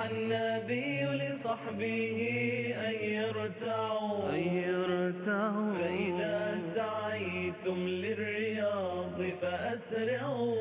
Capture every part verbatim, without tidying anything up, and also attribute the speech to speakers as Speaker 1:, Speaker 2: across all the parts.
Speaker 1: النبي لصحبه أن يرتعوا أن يرتعوا فإذا سعيتم للرياض فأسرعوا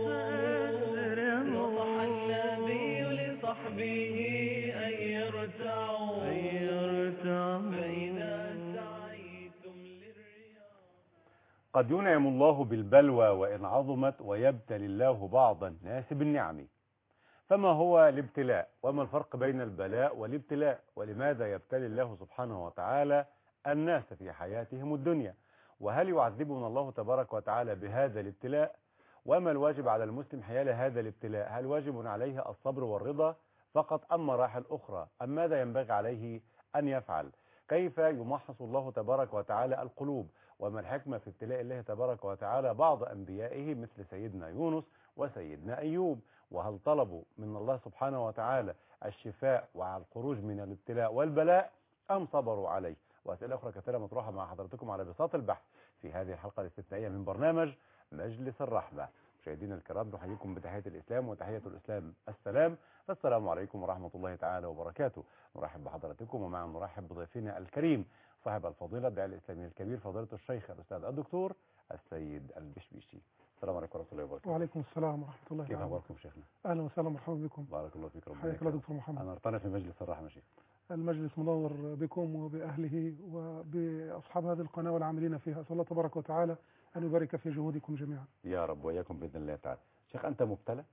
Speaker 1: نصح النبي لصحبه أن يرتعوا أن يرتعوا فإذا سعيتم للرياض.
Speaker 2: قد ينعم الله بالبلوى وإن عظمت ويبتلي الله بعض الناس بالنعم. فما هو الابتلاء وما الفرق بين البلاء والابتلاء ولماذا يبتلي الله سبحانه وتعالى الناس في حياتهم الدنيا وهل يعذبنا الله تبارك وتعالى بهذا الابتلاء وما الواجب على المسلم حيال هذا الابتلاء؟ هل واجب عليه الصبر والرضا فقط أم مراحل أخرى أم ماذا ينبغي عليه أن يفعل؟ كيف يمحص الله تبارك وتعالى القلوب وما الحكمة في ابتلاء الله تبارك وتعالى بعض أنبيائه مثل سيدنا يونس وسيدنا أيوب؟ وهل طلبوا من الله سبحانه وتعالى الشفاء وعلى الخروج من الابتلاء والبلاء أم صبروا عليه؟ وأسئلة أخرى كثيرة مطروحة مع حضرتكم على بساط البحث في هذه الحلقة الاستثنائية من برنامج مجلس الرحمة. مشاهدينا الكرام نحييكم بتحية الإسلام وتحية الإسلام السلام. السلام عليكم ورحمة الله تعالى وبركاته. نرحب بحضراتكم ومع نرحب بضيفنا الكريم صاحب الفضيلة الداعية الإسلامي الكبير فضيلة الشيخ الأستاذ الدكتور السيد البشبيشي. السلام عليكم ورحمة الله وبركاته.
Speaker 3: وعليكم السلام ورحمة الله.
Speaker 2: كيف أخباركم شيخنا؟
Speaker 3: أهلا وسهلا ومرحبا بكم.
Speaker 2: بارك الله فيك. ربنا
Speaker 3: حياك الله دكتور محمد.
Speaker 2: أنا أرتنا في مجلس الرحمة شيخ.
Speaker 3: المجلس منور بكم وبأهله وبأصحاب هذه القناة والعاملين فيها. أسأل الله تبارك وتعالى أن يبارك في جهودكم جميعا.
Speaker 2: يا رب وإياكم بإذن الله تعالى. شيخ أنت مبتلى؟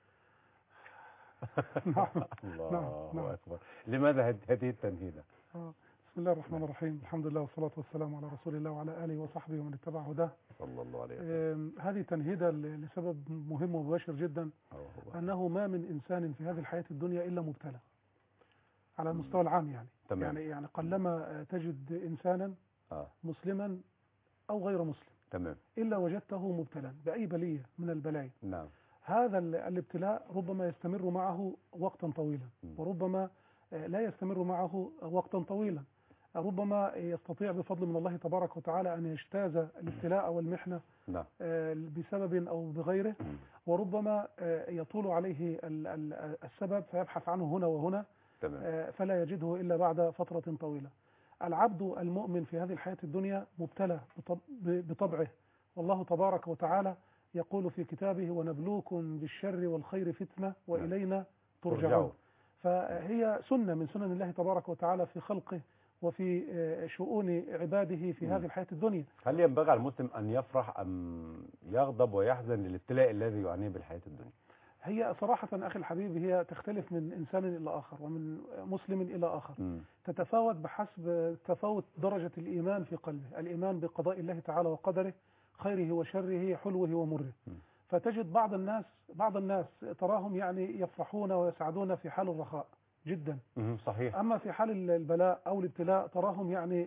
Speaker 3: نعم.
Speaker 2: الله
Speaker 3: نعم.
Speaker 2: أكبر. لماذا هذه التنهيدة؟
Speaker 3: آه. بسم الله الرحمن الرحيم. الحمد لله والصلاة والسلام على رسول الله وعلى آله وصحبه ومن اتبع هداه.
Speaker 2: صلى الله عليه وسلم.
Speaker 3: هذه تنهيدة لسبب مهم ومباشر جدا أنه ما من إنسان في هذه الحياة الدنيا إلا مبتلى على المستوى العام يعني.
Speaker 2: تمام.
Speaker 3: يعني يعني قلما تجد إنسانا
Speaker 2: آه.
Speaker 3: مسلما أو غير مسلم
Speaker 2: تمام.
Speaker 3: إلا وجدته مبتلا بأي بلية من البلايا.
Speaker 2: نعم.
Speaker 3: هذا الابتلاء ربما يستمر معه وقتا طويلا وربما لا يستمر معه وقتا طويلا. ربما يستطيع بفضل من الله تبارك وتعالى أن يجتاز الابتلاء والمحنة
Speaker 2: نعم.
Speaker 3: بسبب أو بغيره وربما يطول عليه السبب فيبحث عنه هنا وهنا.
Speaker 2: تمام.
Speaker 3: فلا يجده إلا بعد فترة طويلة. العبد المؤمن في هذه الحياة الدنيا مبتلى بطبعه والله تبارك وتعالى يقول في كتابه ونبلوكم بالشر والخير فتنة وإلينا ترجعون. فهي سنة من سنن الله تبارك وتعالى في خلقه وفي شؤون عباده في هذه الحياة الدنيا.
Speaker 2: هل ينبغي على المسلم أن يفرح أم يغضب ويحزن للابتلاء الذي يعانيه بالحياة الدنيا؟
Speaker 3: هي صراحة أخي الحبيب هي تختلف من إنسان إلى آخر ومن مسلم إلى آخر. م. تتفاوت بحسب تفاوت درجة الإيمان في قلبه. الإيمان بقضاء الله تعالى وقدره خيره وشره حلوه ومره. م. فتجد بعض الناس بعض الناس تراهم يعني يفرحون ويسعدون في حال الرخاء جدا.
Speaker 2: صحيح.
Speaker 3: أما في حال البلاء أو الابتلاء تراهم يعني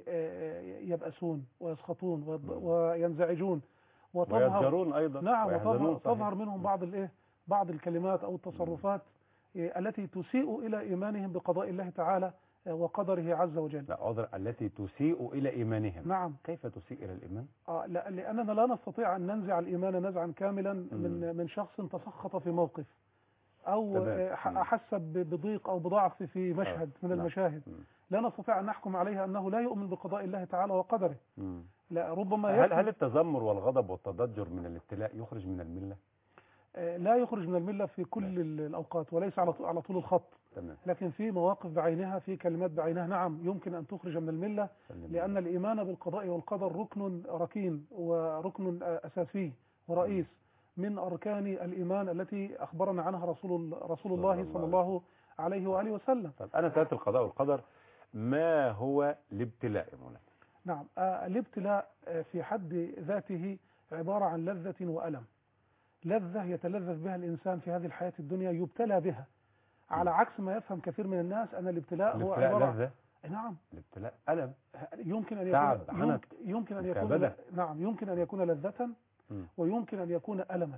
Speaker 3: يبأسون ويسخطون وينزعجون
Speaker 2: ويزجرون أيضا.
Speaker 3: نعم. وتظهر منهم بعض الإيه بعض الكلمات أو التصرفات التي تسيء إلى إيمانهم بقضاء الله تعالى وقدره عز وجل.
Speaker 2: لا عذر التي تسيء إلى إيمانهم.
Speaker 3: نعم.
Speaker 2: كيف تسيء إلى الإيمان؟
Speaker 3: آه لا لأننا لا نستطيع أن ننزع الإيمان نزعا كاملا من من شخص تسخط في موقف أو تمام. أحس بضيق أو بضعف في مشهد آه. من المشاهد. مم. لا نستطيع أن نحكم عليه أنه لا يؤمن بقضاء الله تعالى وقدره. مم. لا ربما
Speaker 2: هل, هل التذمر والغضب والتضجر من الابتلاء يخرج من الملة؟
Speaker 3: لا يخرج من الملة في كل لا. الأوقات وليس على على طول الخط.
Speaker 2: تمام.
Speaker 3: لكن في مواقف بعينها في كلمات بعينها نعم يمكن أن تخرج من الملة لأن الإيمان بالقضاء والقدر ركن ركين وركن أساسي ورئيس من أركان الإيمان التي أخبرنا عنها رسول رسول الله صلى الله عليه وآله وسلم.
Speaker 2: طب أنا سألت القضاء والقدر ما هو الابتلاء يا مولانا؟
Speaker 3: نعم. الابتلاء في حد ذاته عبارة عن لذة وألم. لذة يتلذذ بها الإنسان في هذه الحياة الدنيا يبتلى بها على عكس ما يفهم كثير من الناس أن الابتلاء هو عبارة
Speaker 2: لذة.
Speaker 3: نعم.
Speaker 2: الابتلاء ألم
Speaker 3: يمكن أن
Speaker 2: تعب
Speaker 3: يكون يمكن أن يكون نعم يمكن أن يكون لذة ويمكن أن يكون ألما.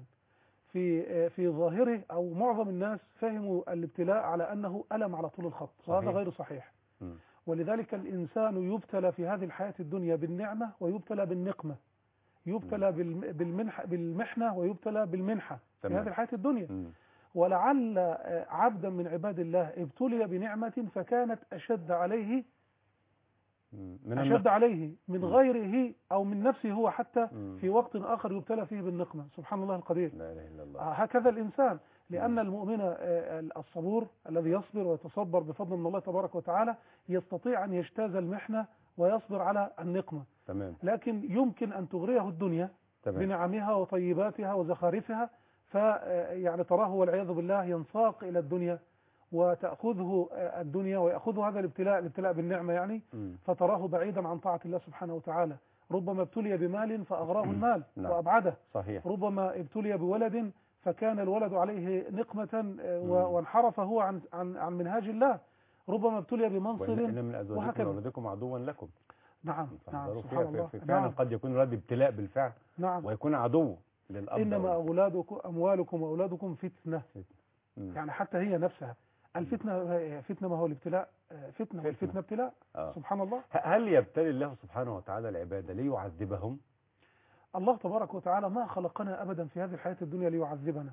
Speaker 3: في في ظاهره أو معظم الناس فهموا الابتلاء على أنه ألم على طول الخط وهذا غير صحيح. م. ولذلك الإنسان يبتلى في هذه الحياة الدنيا بالنعمة ويبتلى بالنقمة. يبتلى بالمنح بالمحنة ويبتلى بالمنحة في هذه الحياة الدنيا. م. ولعل عبدا من عباد الله ابتلي بنعمة فكانت أشد عليه
Speaker 2: من
Speaker 3: أشد
Speaker 2: النقمة.
Speaker 3: عليه من
Speaker 2: م.
Speaker 3: غيره أو من نفسه هو حتى
Speaker 2: م.
Speaker 3: في وقت آخر يبتلى فيه بالنقمة. سبحان الله القدير.
Speaker 2: لا إله إلا الله.
Speaker 3: آه، هكذا الإنسان، لأن
Speaker 2: م.
Speaker 3: المؤمن آه، الصبور الذي يصبر ويتصبر بفضل من الله تبارك وتعالى يستطيع أن يجتاز المحنة ويصبر على النقمة.
Speaker 2: تمام.
Speaker 3: لكن يمكن أن تغريه الدنيا
Speaker 2: تمام.
Speaker 3: بنعمها وطيباتها وزخارفها، فيعني تراه والعياذ بالله ينساق إلى الدنيا وتأخذه الدنيا ويأخذه هذا الابتلاء الابتلاء بالنعمة يعني
Speaker 2: م.
Speaker 3: فتراه بعيدا عن طاعة الله سبحانه وتعالى. ربما ابتلي بمال فأغراه المال
Speaker 2: نعم.
Speaker 3: وأبعده.
Speaker 2: صحيح.
Speaker 3: ربما ابتلي بولد فكان الولد عليه نقمة وانحرف هو عن عن عن منهاج الله. ربما ابتلي بمنصب
Speaker 2: وإن من أزواجكم
Speaker 3: وهكذا.
Speaker 2: وأولادكم عدوا لكم.
Speaker 3: نعم نعم
Speaker 2: فاحذروا
Speaker 3: سبحان
Speaker 2: فيها.
Speaker 3: الله.
Speaker 2: في- فعلا
Speaker 3: نعم
Speaker 2: قد يكون الولد ابتلاء بالفعل
Speaker 3: نعم.
Speaker 2: ويكون عدو للأب.
Speaker 3: إنما
Speaker 2: أو-
Speaker 3: أولادكم أموالكم وأولادكم فتنة.
Speaker 2: م.
Speaker 3: يعني حتى هي نفسها الفتنة فتنة، ما هو الابتلاء فتنة والفتنة ابتلاء.
Speaker 2: آه.
Speaker 3: سبحان الله.
Speaker 2: ه- هل يبتلي الله سبحانه وتعالى العباد ليعذبهم؟
Speaker 3: الله تبارك وتعالى ما خلقنا أبدا في هذه الحياة الدنيا ليعذبنا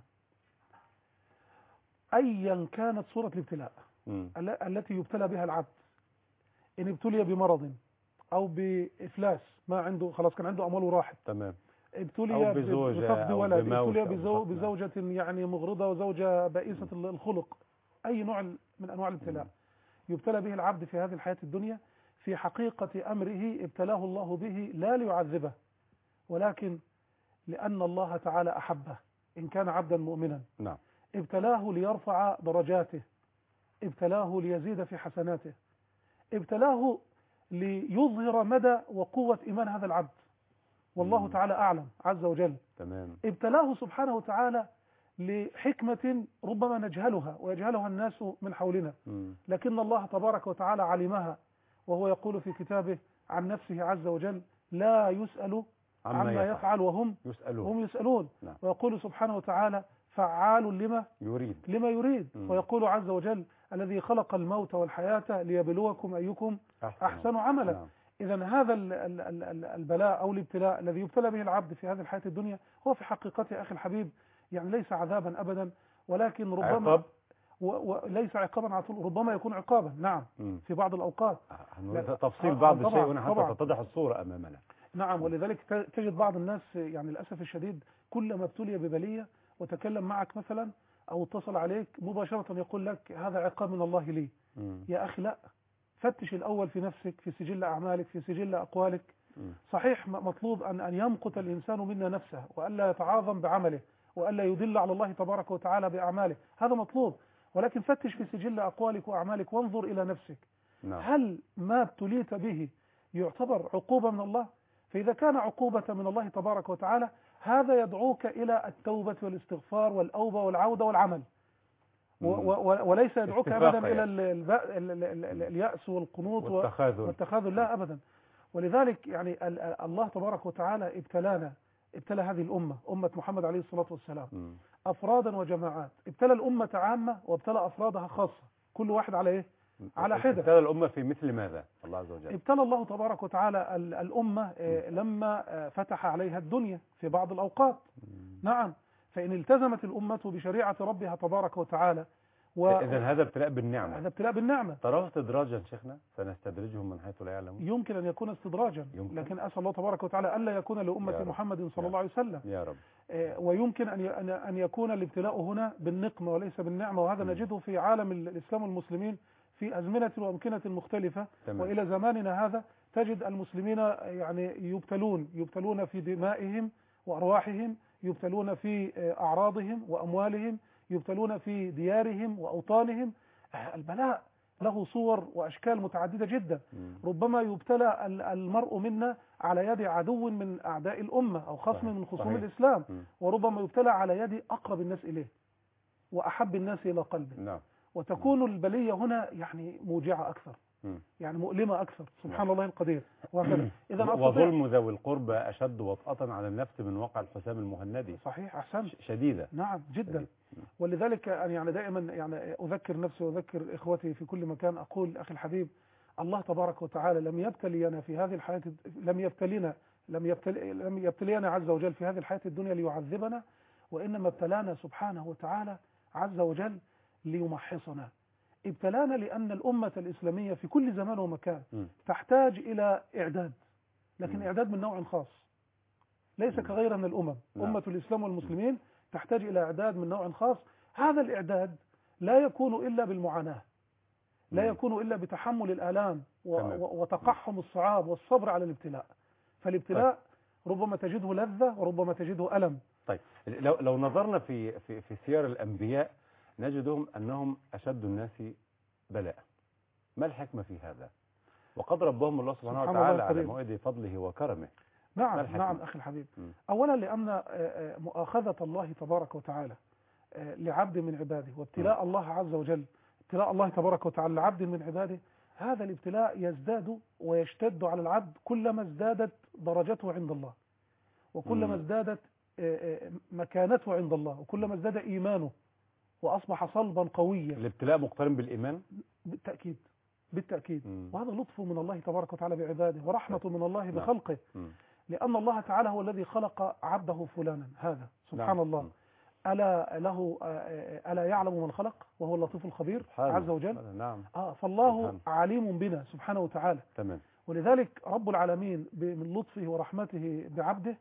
Speaker 3: أيا كانت صورة الابتلاء
Speaker 2: م.
Speaker 3: ال- التي يبتلى بها العبد. إن ابتلي بمرض أو بإفلاس، ما عنده خلاص كان عنده أمواله راحت،
Speaker 2: تمام.
Speaker 3: ابتلي
Speaker 2: أو
Speaker 3: ب-
Speaker 2: بزوجة
Speaker 3: بفقد
Speaker 2: أو
Speaker 3: ولد،
Speaker 2: بموت
Speaker 3: ابتلي
Speaker 2: أو
Speaker 3: بزو
Speaker 2: بفقد.
Speaker 3: بزوجة يعني مغرضة وزوجة بائسة الخلق، أي نوع من أنواع الابتلاء يبتلى به العبد في هذه الحياة الدنيا، في حقيقة أمره ابتلاه الله به لا ليعذبه، ولكن لأن الله تعالى أحبه إن كان عبدا مؤمنا.
Speaker 2: نعم.
Speaker 3: ابتلاه ليرفع درجاته، ابتلاه ليزيد في حسناته، ابتلاه ليظهر مدى وقوة إيمان هذا العبد، والله
Speaker 2: مم.
Speaker 3: تعالى أعلم عز وجل.
Speaker 2: تمام.
Speaker 3: ابتلاه سبحانه وتعالى لحكمة ربما نجهلها ويجهلها الناس من حولنا،
Speaker 2: م.
Speaker 3: لكن الله تبارك وتعالى علمها، وهو يقول في كتابه عن نفسه عز وجل: لا يسأل
Speaker 2: عما
Speaker 3: عما
Speaker 2: يفعل.
Speaker 3: يفعل وهم
Speaker 2: يسألون.
Speaker 3: هم يسألون.
Speaker 2: نعم.
Speaker 3: ويقول سبحانه وتعالى: فعال لما
Speaker 2: يريد.
Speaker 3: لما يريد.
Speaker 2: مم.
Speaker 3: ويقول عز وجل: الذي خلق الموت والحياة ليبلوكم أيكم أحسن عملا.
Speaker 2: نعم.
Speaker 3: إذا هذا ال- ال- ال- ال- البلاء أو الابتلاء الذي يبتلى به العبد في هذه الحياة الدنيا هو في حقيقته أخي الحبيب يعني ليس عذابا أبدا، ولكن ربما
Speaker 2: عقاب.
Speaker 3: و- وليس عقابا على طول، ربما يكون عقابا نعم
Speaker 2: مم.
Speaker 3: في بعض الأوقات.
Speaker 2: هنريد
Speaker 3: لا.
Speaker 2: تفصيل
Speaker 3: آه،
Speaker 2: بعض
Speaker 3: طبعاً،
Speaker 2: الشيء هنا حتى
Speaker 3: طبعاً.
Speaker 2: تتضح الصورة أمامنا.
Speaker 3: نعم، ولذلك ت- تجد بعض الناس يعني للأسف الشديد كلما ابتلي ببلية وتكلم معك مثلا أو اتصل عليك مباشرة يقول لك: هذا عقاب من الله لي.
Speaker 2: مم.
Speaker 3: يا أخي لا، فتش الأول في نفسك، في سجل أعمالك، في سجل أقوالك.
Speaker 2: مم.
Speaker 3: صحيح م- مطلوب أن أن يمقت الإنسان منا نفسه وألا يتعاظم بعمله وألا يدل على الله تبارك وتعالى بأعماله، هذا مطلوب، ولكن فتش في سجل أقوالك وأعمالك وانظر إلى نفسك.
Speaker 2: نعم.
Speaker 3: هل ما ابتليت به يعتبر عقوبة من الله؟ فإذا كان عقوبة من الله تبارك وتعالى هذا يدعوك إلى التوبة والاستغفار والأوبة والعودة والعمل، و- و- وليس يدعوك
Speaker 2: اتفاقا
Speaker 3: أبدا إلى
Speaker 2: يعني.
Speaker 3: ال- الب- ال- ال- ال- اليأس والقنوط و-
Speaker 2: والتخاذل.
Speaker 3: والتخاذل، لا أبدا. ولذلك يعني ال- ال- الله تبارك وتعالى ابتلانا، ابتلى هذه الأمة، أمة محمد عليه الصلاة والسلام،
Speaker 2: مم.
Speaker 3: أفرادا وجماعات، ابتلى الأمة عامة وابتلى أفرادها خاصة، كل واحد على إيه؟ على حدة.
Speaker 2: ابتلى الأمة في مثل ماذا الله عز وجل؟
Speaker 3: ابتلى الله تبارك وتعالى ال- الأمة آه، لما آه، فتح عليها الدنيا في بعض الأوقات. نعم، فإن التزمت الأمة بشريعة ربها تبارك وتعالى و...
Speaker 2: إذن هذا ابتلاء بالنعمة.
Speaker 3: هذا ابتلاء بالنعمة.
Speaker 2: تراه استدراجا شيخنا سنستدرجهم من حيث لا يعلمون.
Speaker 3: يمكن أن يكون استدراجا،
Speaker 2: يمكن.
Speaker 3: لكن أسأل الله تبارك وتعالى ألا يكون
Speaker 2: يا
Speaker 3: لأمة
Speaker 2: رب.
Speaker 3: محمد
Speaker 2: يا
Speaker 3: صلى الله عليه وسلم.
Speaker 2: يا رب.
Speaker 3: آه، ويمكن أن ي- أن- أن يكون الابتلاء هنا بالنقمة وليس بالنعمة، وهذا
Speaker 2: م.
Speaker 3: نجده في عالم ال- الإسلام والمسلمين في أزمنة وأمكنة مختلفة.
Speaker 2: تمام.
Speaker 3: وإلى زماننا هذا تجد المسلمين يعني يبتلون يبتلون في دمائهم وأرواحهم، يبتلون في آه، أعراضهم وأموالهم، يبتلون في ديارهم وأوطانهم. آه، البلاء له صور وأشكال متعددة جدا.
Speaker 2: مم.
Speaker 3: ربما يبتلى ال- المرء منا على يد عدو من أعداء الأمة أو خصم
Speaker 2: صحيح.
Speaker 3: من خصوم
Speaker 2: صحيح.
Speaker 3: الإسلام،
Speaker 2: مم.
Speaker 3: وربما يبتلى على يد أقرب الناس إليه وأحب الناس إلى قلبه،
Speaker 2: نعم.
Speaker 3: وتكون البلية هنا يعني موجعة أكثر،
Speaker 2: مم.
Speaker 3: يعني مؤلمة أكثر. سبحان الله القدير. وهكذا إذا أستطيع.
Speaker 2: وظلم ذوي القربى أشد وطأة على النفس من وقع الحسام المهندي.
Speaker 3: صحيح، أحسنت.
Speaker 2: ش- شديدة.
Speaker 3: نعم جدا.
Speaker 2: شديد.
Speaker 3: ولذلك أنا يعني دائما يعني أذكر نفسي وأذكر إخوتي في كل مكان، أقول أخي الحبيب: الله تبارك وتعالى لم يبتلينا في هذه الحياة، لم يبتلينا لم يبتلي لم يبتلينا عز وجل في هذه الحياة الدنيا ليعذبنا، وإنما ابتلانا سبحانه وتعالى عز وجل ليمحصنا. ابتلانا لأن الأمة الإسلامية في كل زمان ومكان
Speaker 2: م.
Speaker 3: تحتاج إلى إعداد، لكن
Speaker 2: م.
Speaker 3: إعداد من نوع خاص ليس
Speaker 2: م.
Speaker 3: كغيرها من الأمم.
Speaker 2: نعم.
Speaker 3: أمة الإسلام والمسلمين تحتاج إلى إعداد من نوع خاص. هذا الإعداد لا يكون إلا بالمعاناة، لا
Speaker 2: م.
Speaker 3: يكون إلا بتحمل الآلام و-
Speaker 2: تمام.
Speaker 3: و- وتقحم الصعاب والصبر على الابتلاء. فالابتلاء ربما تجده لذة وربما تجده ألم.
Speaker 2: طيب لو لو نظرنا في في في سير الأنبياء نجدهم أنهم أشد الناس بلاء. ما الحكمة في هذا؟ وقد ربهم الله سبحانه
Speaker 3: سبحان
Speaker 2: وتعالى
Speaker 3: الله
Speaker 2: على
Speaker 3: الكريم.
Speaker 2: موعد فضله وكرمه. ما
Speaker 3: نعم
Speaker 2: الحكمة؟
Speaker 3: نعم أخي الحبيب.
Speaker 2: م.
Speaker 3: أولا لأن آه، آه، مؤاخذة الله تبارك وتعالى آه، لعبد من عباده، وابتلاء الله عز وجل، ابتلاء الله تبارك وتعالى لعبد من عباده، هذا الابتلاء يزداد ويشتد على العبد كلما ازدادت درجته عند الله، وكلما
Speaker 2: مم.
Speaker 3: ازدادت آه، آه، مكانته عند الله، وكلما ازداد إيمانه وأصبح صلبا قويا.
Speaker 2: الابتلاء مقترن بالإيمان؟
Speaker 3: بالتأكيد بالتأكيد.
Speaker 2: مم.
Speaker 3: وهذا لطف من الله تبارك وتعالى بعباده، ورحمة من الله
Speaker 2: نعم.
Speaker 3: بخلقه،
Speaker 2: مم.
Speaker 3: لأن الله تعالى هو الذي خلق عبده فلانا هذا سبحان
Speaker 2: نعم.
Speaker 3: الله.
Speaker 2: مم.
Speaker 3: ألا له آه، ألا يعلم من خلق وهو اللطيف الخبير
Speaker 2: سبحانه.
Speaker 3: عز وجل.
Speaker 2: نعم.
Speaker 3: آه فالله
Speaker 2: سبحانه.
Speaker 3: عليم بنا سبحانه وتعالى.
Speaker 2: تمام.
Speaker 3: ولذلك رب العالمين ب- من لطفه ورحمته بعبده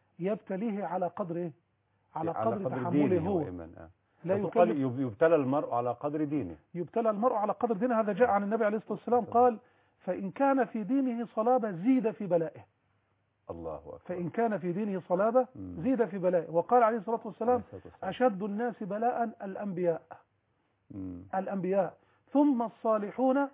Speaker 3: يبتليه على قدر إيه؟ على
Speaker 2: على
Speaker 3: قدر
Speaker 2: قدر
Speaker 3: تحمله
Speaker 2: دينه
Speaker 3: هو.
Speaker 2: وإيمان. آه.
Speaker 3: لا
Speaker 2: وتقال
Speaker 3: يكلف.
Speaker 2: يب- يبتلى المرء على قدر دينه.
Speaker 3: يبتلى المرء على قدر دينه. هذا جاء عن النبي عليه الصلاة والسلام قال: فإن كان في دينه صلابة زيد في بلائه.
Speaker 2: الله أكبر.
Speaker 3: فإن كان في دينه صلابة
Speaker 2: مم.
Speaker 3: زيد في بلائه. وقال عليه الصلاة والسلام:
Speaker 2: عليه الصلاة والسلام.
Speaker 3: أشد الناس بلاء الأنبياء
Speaker 2: مم.
Speaker 3: الأنبياء ثم الصالحون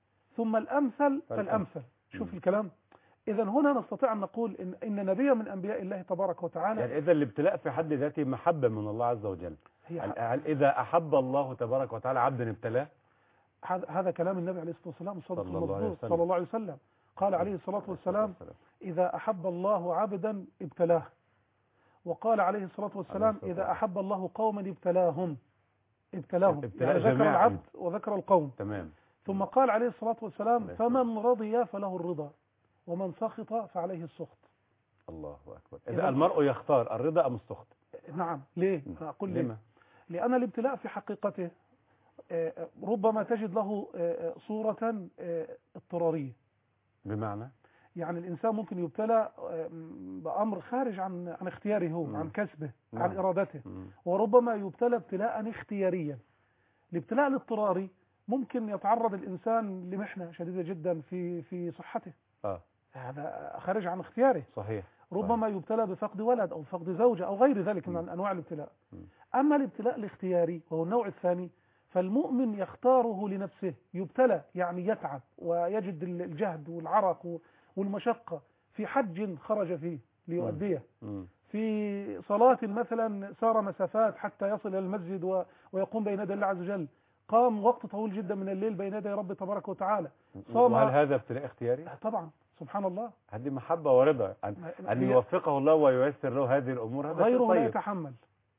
Speaker 3: ثم الأمثل فالأمثل. شوف
Speaker 2: مم.
Speaker 3: الكلام. إذا هنا نستطيع أن نقول إن, إن نبيا من أنبياء الله تبارك وتعالى.
Speaker 2: يعني إذا الابتلاء في حد ذاته محبة من الله عز وجل.
Speaker 3: هي
Speaker 2: هل هل إذا أحب الله تبارك وتعالى عبدا ابتلاه؟
Speaker 3: هذا هذا كلام النبي عليه الصلاة والسلام الصادق
Speaker 2: صلى الله عليه
Speaker 3: المصدوق
Speaker 2: وسلم.
Speaker 3: صلى الله عليه وسلم. قال عليه الصلاة والسلام: إذا أحب الله عبدا ابتلاه. وقال عليه الصلاة والسلام:
Speaker 2: عليه الصلاة
Speaker 3: إذا أحب الله قوما ابتلاهم. ابتلاهم
Speaker 2: ابتلاء
Speaker 3: يعني ذكر
Speaker 2: جماعي.
Speaker 3: العبد وذكر القوم.
Speaker 2: تمام.
Speaker 3: ثم قال عليه الصلاة والسلام:
Speaker 2: عليه
Speaker 3: فمن رضي فله الرضا ومن سخط فعليه السخط.
Speaker 2: الله أكبر.
Speaker 3: إذا-
Speaker 2: إذا المرء يختار الرضا أم السخط؟
Speaker 3: نعم. ليه؟ أنا أقول ليه؟
Speaker 2: لما؟
Speaker 3: لأن الابتلاء في حقيقته آه، ربما تجد له آه، صورة آه، اضطرارية.
Speaker 2: بمعنى؟
Speaker 3: يعني الإنسان ممكن يبتلى آه، بأمر خارج عن عن اختياره هو،
Speaker 2: مم.
Speaker 3: عن كسبه،
Speaker 2: نعم.
Speaker 3: عن إرادته.
Speaker 2: مم.
Speaker 3: وربما يبتلى ابتلاء اختياريا. الابتلاء الاضطراري ممكن يتعرض الإنسان لمحنة شديدة جدا في في صحته.
Speaker 2: آه.
Speaker 3: هذا خارج عن اختياره.
Speaker 2: صحيح.
Speaker 3: ربما يبتلى بفقد ولد أو فقد زوجة أو غير ذلك من أنواع الابتلاء.
Speaker 2: مم.
Speaker 3: أما الابتلاء الاختياري وهو النوع الثاني فالمؤمن يختاره لنفسه. يبتلى يعني يتعب ويجد الجهد والعرق والمشقة في حج خرج فيه ليؤديه،
Speaker 2: مم.
Speaker 3: في صلاة مثلا سار مسافات حتى يصل إلى المسجد و- ويقوم بين يدي الله عز وجل، قام وقت طويل جدا من الليل بين يدي رب تبارك وتعالى، صام.
Speaker 2: وهل هذا ابتلاء اختياري؟
Speaker 3: طبعا سبحان الله.
Speaker 2: هذه محبة ورضا أن, أن
Speaker 3: هي-
Speaker 2: يوفقه الله وييسر له هذه الأمور. هذا شيء
Speaker 3: غيره لا
Speaker 2: طيب.
Speaker 3: يتحمل.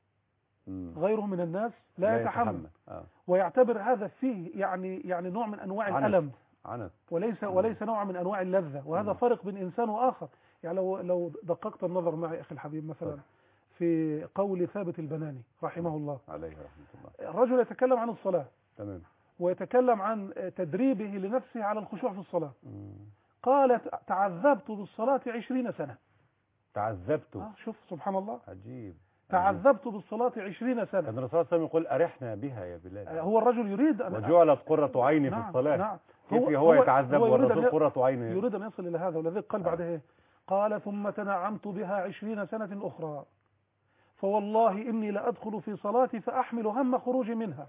Speaker 2: مم.
Speaker 3: غيره من الناس لا, يتحمل,
Speaker 2: آه.
Speaker 3: ويعتبر هذا فيه يعني يعني نوع من انواع
Speaker 2: عنت.
Speaker 3: الالم،
Speaker 2: عنت.
Speaker 3: وليس وليس نوع من انواع اللذه. وهذا
Speaker 2: مم.
Speaker 3: فرق بين انسان واخر. يعني لو لو دققت النظر معي اخي الحبيب مثلا
Speaker 2: طيب.
Speaker 3: في قول ثابت البناني رحمه الله،
Speaker 2: عليه رحمة الله.
Speaker 3: الرجل يتكلم عن الصلاه
Speaker 2: تمام.
Speaker 3: ويتكلم عن تدريبه لنفسه على الخشوع في الصلاه.
Speaker 2: مم.
Speaker 3: قال: تعذبت بالصلاه عشرين سنه.
Speaker 2: تعذبت.
Speaker 3: آه شوف سبحان الله.
Speaker 2: عجيب.
Speaker 3: تعذبت بالصلاه عشرين سنه.
Speaker 2: كان الرسول صلى الله عليه وسلم يقول أرحنا بها يا بلال.
Speaker 3: آه هو الرجل يريد ان
Speaker 2: وجعلت قرة عيني في
Speaker 3: نعم
Speaker 2: الصلاة.
Speaker 3: نعم
Speaker 2: كيف هو, هو يتعذب
Speaker 3: هو يريد
Speaker 2: والرسول
Speaker 3: أن
Speaker 2: قرة عينه؟
Speaker 3: يريد أن يصل إلى هذا. ولذلك قال
Speaker 2: آه.
Speaker 3: بعدها إيه؟ قال: ثم تنعمت بها عشرين سنة أخرى فوالله إني لأدخل في صلاتي فأحمل هم خروجي منها.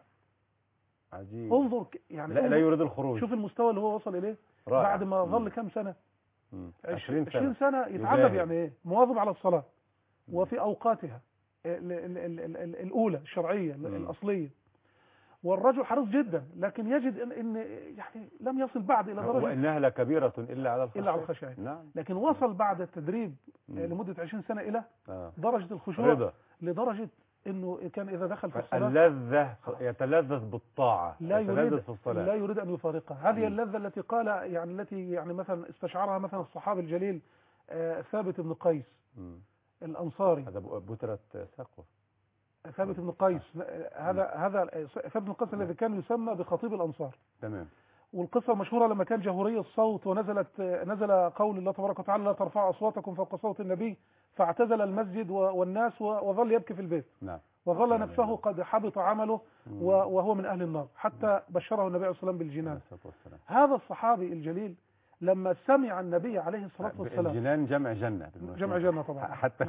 Speaker 2: عجيب.
Speaker 3: انظر ك- يعني
Speaker 2: لا, لا
Speaker 3: انظر
Speaker 2: يريد الخروج.
Speaker 3: شوف المستوى اللي هو وصل إليه.
Speaker 2: رائع.
Speaker 3: بعد ما ظل
Speaker 2: مم.
Speaker 3: كم سنة؟
Speaker 2: مم.
Speaker 3: عشرين
Speaker 2: عشرين
Speaker 3: سنة,
Speaker 2: سنة
Speaker 3: يتعذب.
Speaker 2: يجاهد.
Speaker 3: يعني إيه؟ مواظب على الصلاة
Speaker 2: مم.
Speaker 3: وفي أوقاتها ال- ال- ال- ال- ال- الأولى الشرعية
Speaker 2: مم.
Speaker 3: الأصلية. والرجل حريص جدا، لكن يجد إن, إن يعني لم يصل بعد إلى درجة
Speaker 2: وإنها لكبيرة إلا على الخشية.
Speaker 3: إلا على الخشية.
Speaker 2: نعم.
Speaker 3: لكن وصل بعد التدريب
Speaker 2: مم.
Speaker 3: لمدة عشرين سنة إلى
Speaker 2: آه.
Speaker 3: درجة الخشوع،
Speaker 2: رضا.
Speaker 3: لدرجة انه كان اذا دخل في الصلاة
Speaker 2: اللذة يتلذذ بالطاعة،
Speaker 3: لا
Speaker 2: يتلذذ
Speaker 3: يريد
Speaker 2: في الصلاة.
Speaker 3: لا يريد ان يفارقها. هذه
Speaker 2: مم.
Speaker 3: اللذة التي قال يعني التي يعني مثلا استشعرها مثلا الصحابي الجليل آه ثابت بن قيس
Speaker 2: مم.
Speaker 3: الانصاري.
Speaker 2: هذا بترة سقوة.
Speaker 3: ثابت بن قيس. هذا هذا ثابت بن قيس الذي كان يسمى بخطيب الأنصار.
Speaker 2: تمام.
Speaker 3: والقصة المشهورة لما كان جهوري الصوت ونزلت نزل قول الله تبارك وتعالى لا ترفعوا أصواتكم فوق صوت النبي، فاعتزل المسجد والناس وظل يبكي في البيت.
Speaker 2: نعم.
Speaker 3: وظل نفسه قد حبط عمله وهو من أهل النار، حتى بشره النبي عليه الصلاة والسلام بالجنان. هذا الصحابي الجليل لما سمع النبي عليه الصلاة والسلام،
Speaker 2: الجنان جمع جنة،
Speaker 3: جمع جنة طبعا
Speaker 2: حتى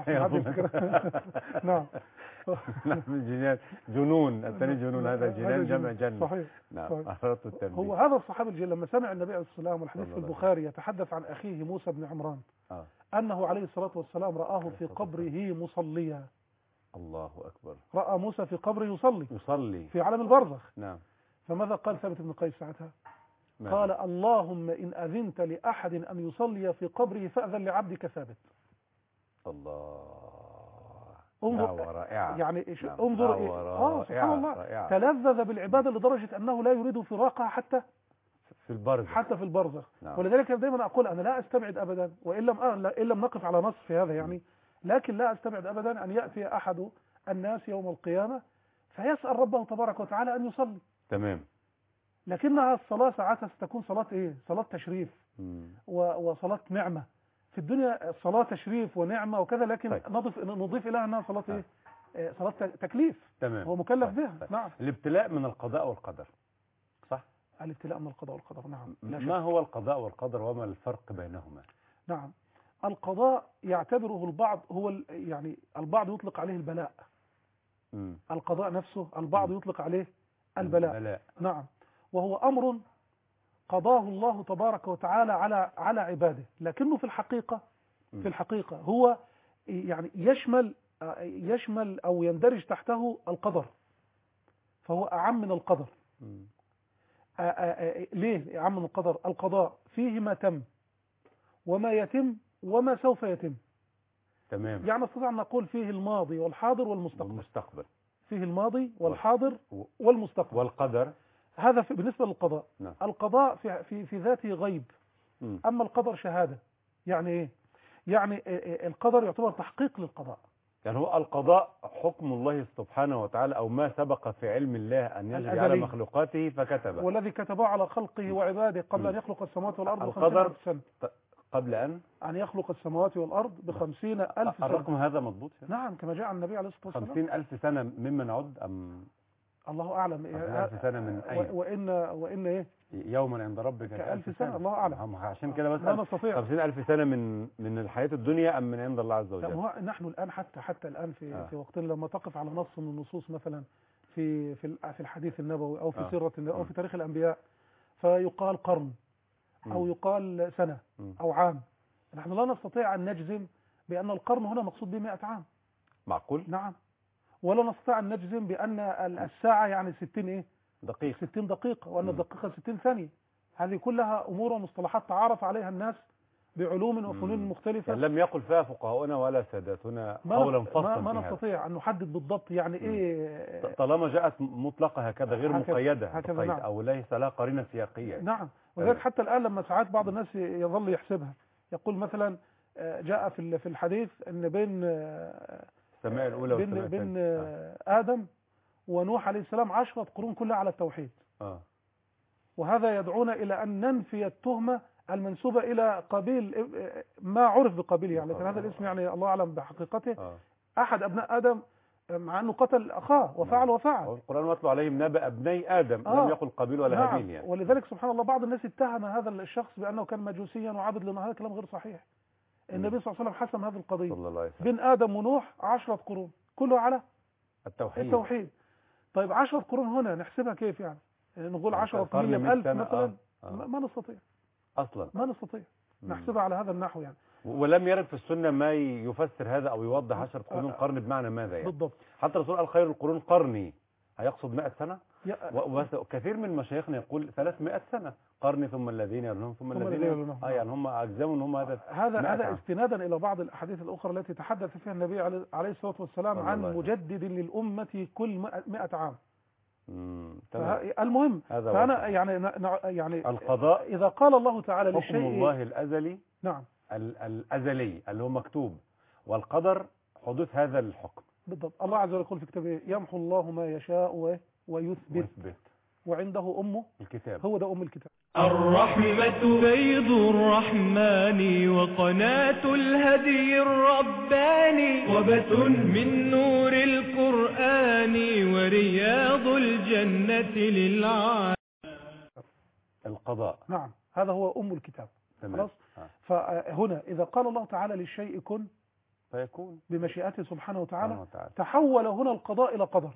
Speaker 3: نعم
Speaker 2: الجنان جنون، الثاني جنون، هذا جنان جمع جنة.
Speaker 3: صحيح.
Speaker 2: نعم.
Speaker 3: هو هذا الصحابي الجليل لما سمع النبي عليه الصلاة والسلام، والحديث في البخاري يتحدث عن أخيه موسى بن عمران
Speaker 2: آه.
Speaker 3: أنه عليه الصلاة والسلام رآه في قبره مصليا.
Speaker 2: الله أكبر.
Speaker 3: رأى موسى في قبره يصلي
Speaker 2: يصلي
Speaker 3: في عالم البرزخ.
Speaker 2: نعم.
Speaker 3: فماذا قال ثابت بن قيس ساعتها؟
Speaker 2: ماذا؟
Speaker 3: قال اللهم إن أذنت لأحد أن يصلي في قبره فأذن لعبدك ثابت.
Speaker 2: الله.
Speaker 3: انظر
Speaker 2: رائعة.
Speaker 3: يعني
Speaker 2: نعم.
Speaker 3: انظر إيه؟ اه سبحان الله. رائعة. تلذذ بالعبادة لدرجة أنه لا يريد فراقها حتى
Speaker 2: في البرزخ،
Speaker 3: حتى في البرزخ.
Speaker 2: نعم.
Speaker 3: ولذلك دائما أقول أنا لا أستبعد أبدا، وإن لم إن لم نقف على نص في هذا يعني، لكن لا أستبعد أبدا أن يأتي أحد الناس يوم القيامة فيسأل ربه تبارك وتعالى أن يصلي.
Speaker 2: تمام.
Speaker 3: لكنها الصلاة ساعتها ستكون صلاة إيه؟ صلاة تشريف
Speaker 2: مم.
Speaker 3: وصلاة نعمة. في الدنيا الصلاة تشريف ونعمة وكذا، لكن
Speaker 2: طيب.
Speaker 3: نضيف نضيف إليها أنها صلاة إيه؟ آه. صلاة تكليف.
Speaker 2: تمام.
Speaker 3: هو مكلف
Speaker 2: طيب.
Speaker 3: بها.
Speaker 2: طيب.
Speaker 3: نعم.
Speaker 2: الابتلاء من القضاء والقدر، صح؟
Speaker 3: الابتلاء من القضاء والقدر، نعم.
Speaker 2: ما هو القضاء والقدر وما الفرق بينهما؟
Speaker 3: نعم. القضاء يعتبره البعض هو يعني البعض يطلق عليه البلاء.
Speaker 2: مم.
Speaker 3: القضاء نفسه البعض م. يطلق عليه البلاء.
Speaker 2: البلاء.
Speaker 3: نعم. وهو أمر قضاه الله تبارك وتعالى على على عباده، لكنه في الحقيقة م. في الحقيقة هو يعني يشمل يشمل أو يندرج تحته القدر، فهو أعم من القدر. م. آآ آآ ليه أعم من القدر؟ القضاء فيه ما تم وما يتم وما سوف يتم.
Speaker 2: تمام.
Speaker 3: يعني نستطيع أن نقول فيه الماضي والحاضر والمستقبل.
Speaker 2: والمستقبل.
Speaker 3: فيه الماضي والحاضر والمستقبل.
Speaker 2: والقدر
Speaker 3: هذا في بالنسبة للقضاء.
Speaker 2: نعم.
Speaker 3: القضاء في في في ذاته غيب. م. أما القدر شهادة. يعني إيه؟ يعني القدر يعتبر تحقيق للقضاء.
Speaker 2: يعني هو القضاء حكم الله سبحانه وتعالى أو ما سبق في علم الله أن يجري على مخلوقاته فكتبه،
Speaker 3: والذي كتبه على خلقه وعباده قبل م. أن يخلق السماوات والأرض
Speaker 2: بخمسين ألف سنة. قبل أن
Speaker 3: أن يخلق السماوات والأرض بخمسين ألف سنة.
Speaker 2: الرقم هذا مضبوط؟
Speaker 3: نعم، كما جاء النبي عليه الصلاة والسلام.
Speaker 2: خمسين ألف سنة ممن عد أم
Speaker 3: الله أعلم.
Speaker 2: خمسين ألف سنة من أين؟
Speaker 3: وإن وإن إيه؟
Speaker 2: يوما عند ربك
Speaker 3: كألف سنة. الله أعلم.
Speaker 2: عشان كده بس
Speaker 3: لا نستطيع.
Speaker 2: خمسين ألف سنة من من الحياة الدنيا أم من عند الله عز وجل؟
Speaker 3: لا، نحن الآن حتى حتى الآن في
Speaker 2: آه.
Speaker 3: في وقتنا لما تقف على نص من النصوص مثلا في في في الحديث النبوي أو في
Speaker 2: آه.
Speaker 3: سيرة النبوي أو في تاريخ الأنبياء، فيقال قرن أو يقال سنة أو عام، نحن لا نستطيع أن نجزم بأن القرن هنا مقصود به مئة عام.
Speaker 2: معقول؟
Speaker 3: نعم. ولا نستطيع أن نجزم بأن الساعة يعني ستين إيه؟
Speaker 2: دقيقة.
Speaker 3: ستين دقيقة، وأن الدقيقة ستين ثانية. هذه كلها أمور ومصطلحات تعارف عليها الناس بعلوم وفنون مختلفة.
Speaker 2: يعني لم يقل فيها فقهاؤنا ولا ساداتنا قولا فصلا.
Speaker 3: ما, ما نستطيع أن نحدد بالضبط يعني مم. إيه
Speaker 2: طالما جاءت مطلقة هكذا غير
Speaker 3: هكذا
Speaker 2: مقيدة
Speaker 3: هكذا نعم.
Speaker 2: أو ليس لها قرينة سياقية.
Speaker 3: نعم. وذلك حتى الآن لما ساعات بعض الناس يظل يحسبها، يقول مثلا جاء في في الحديث أن بين
Speaker 2: السماء الأولى
Speaker 3: بين,
Speaker 2: والسماء
Speaker 3: بين آدم ونوح عليه السلام عشرة قرون كلها على التوحيد.
Speaker 2: آه.
Speaker 3: وهذا يدعونا إلى أن ننفي التهمة المنسوبة إلى قبيل ما عرف بقبيل يعني، لكن هذا الاسم يعني الله أعلم بحقيقته.
Speaker 2: آه.
Speaker 3: أحد أبناء آدم مع أنه قتل أخاه وفعل وفعل.
Speaker 2: والقرآن يتلو عليهم نبأ ابني آدم. آه. لم يقل قبيل ولا
Speaker 3: نعم.
Speaker 2: هابيل يعني.
Speaker 3: ولذلك سبحان الله بعض الناس اتهم هذا الشخص بأنه كان مجوسيا وعبد لنا، هذا كلام غير صحيح. النبي صلى الله عليه وسلم حسم هذه القضية.
Speaker 2: صلى الله عليه وسلم.
Speaker 3: بين آدم ونوح عشرة قرون كله على
Speaker 2: التوحيد.
Speaker 3: التوحيد. طيب عشرة قرون هنا نحسبها كيف يعني؟ نقول عشرة قرون بألف مثلا. آه. آه. ما نستطيع
Speaker 2: أصلا
Speaker 3: ما نستطيع نحسبها على هذا النحو يعني.
Speaker 2: ولم يرد في السنة ما يفسر هذا أو يوضح عشرة قرون قرن بمعنى ماذا يعني.
Speaker 3: بالضبط.
Speaker 2: حتى الرسول قال خير القرون قرني، هيقصد مئة سنة. وكثير من مشايخنا يقول ثلاثمائة سنة، قرن ثم الذين يلونهم ثم الذين يلونهم. اه يعني هم أجزموا ان هم هذا
Speaker 3: هذا هذا استنادا إلى بعض الأحاديث الأخرى التي تحدث فيها النبي عليه الصلاة والسلام عن مجدد للأمة كل مئة عام.
Speaker 2: امم
Speaker 3: المهم فأنا يعني يعني
Speaker 2: القضاء
Speaker 3: إذا قال الله تعالى
Speaker 2: حكم
Speaker 3: للشيء
Speaker 2: الله الأزلي.
Speaker 3: نعم.
Speaker 2: الأزلي اللي هو مكتوب، والقدر حدوث هذا الحكم.
Speaker 3: بالضبط. الله عز وجل يقول في كتابه يمحو الله ما يشاء و- ويثبت
Speaker 2: ويثبت
Speaker 3: وعنده أمه
Speaker 2: الكتاب.
Speaker 3: هو ده أم الكتاب.
Speaker 1: الرحمة فيض الرحمن وقناة الهدي الرباني وبث من نور القرآن ورياض الجنة للعالمين.
Speaker 2: القضاء.
Speaker 3: نعم هذا هو أم الكتاب.
Speaker 2: تمام.
Speaker 3: خلاص.
Speaker 2: آه.
Speaker 3: فهنا إذا قال الله تعالى للشيء كن
Speaker 2: فيكون
Speaker 3: بمشيئته سبحانه وتعالى
Speaker 2: سبحانه وتعالى.
Speaker 3: تحول هنا القضاء إلى قدر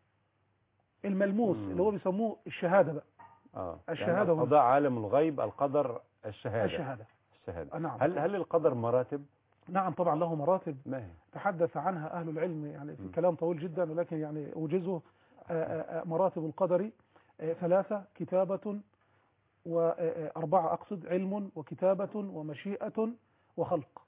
Speaker 3: الملموس
Speaker 2: مم.
Speaker 3: اللي هو بيسموه الشهادة بقى.
Speaker 2: اه
Speaker 3: الشهادة
Speaker 2: يعني
Speaker 3: هنا.
Speaker 2: القضاء عالم الغيب، القدر الشهادة.
Speaker 3: الشهادة.
Speaker 2: الشهادة.
Speaker 3: نعم.
Speaker 2: هل هل القدر مراتب؟
Speaker 3: نعم طبعا له مراتب
Speaker 2: ما هي؟
Speaker 3: تحدث عنها أهل العلم يعني في
Speaker 2: م.
Speaker 3: كلام طويل جدا، ولكن يعني أوجزه. آه، آه، مراتب القدر آه، ثلاثة: كتابة، وأربعة أقصد علم وكتابة ومشيئة وخلق.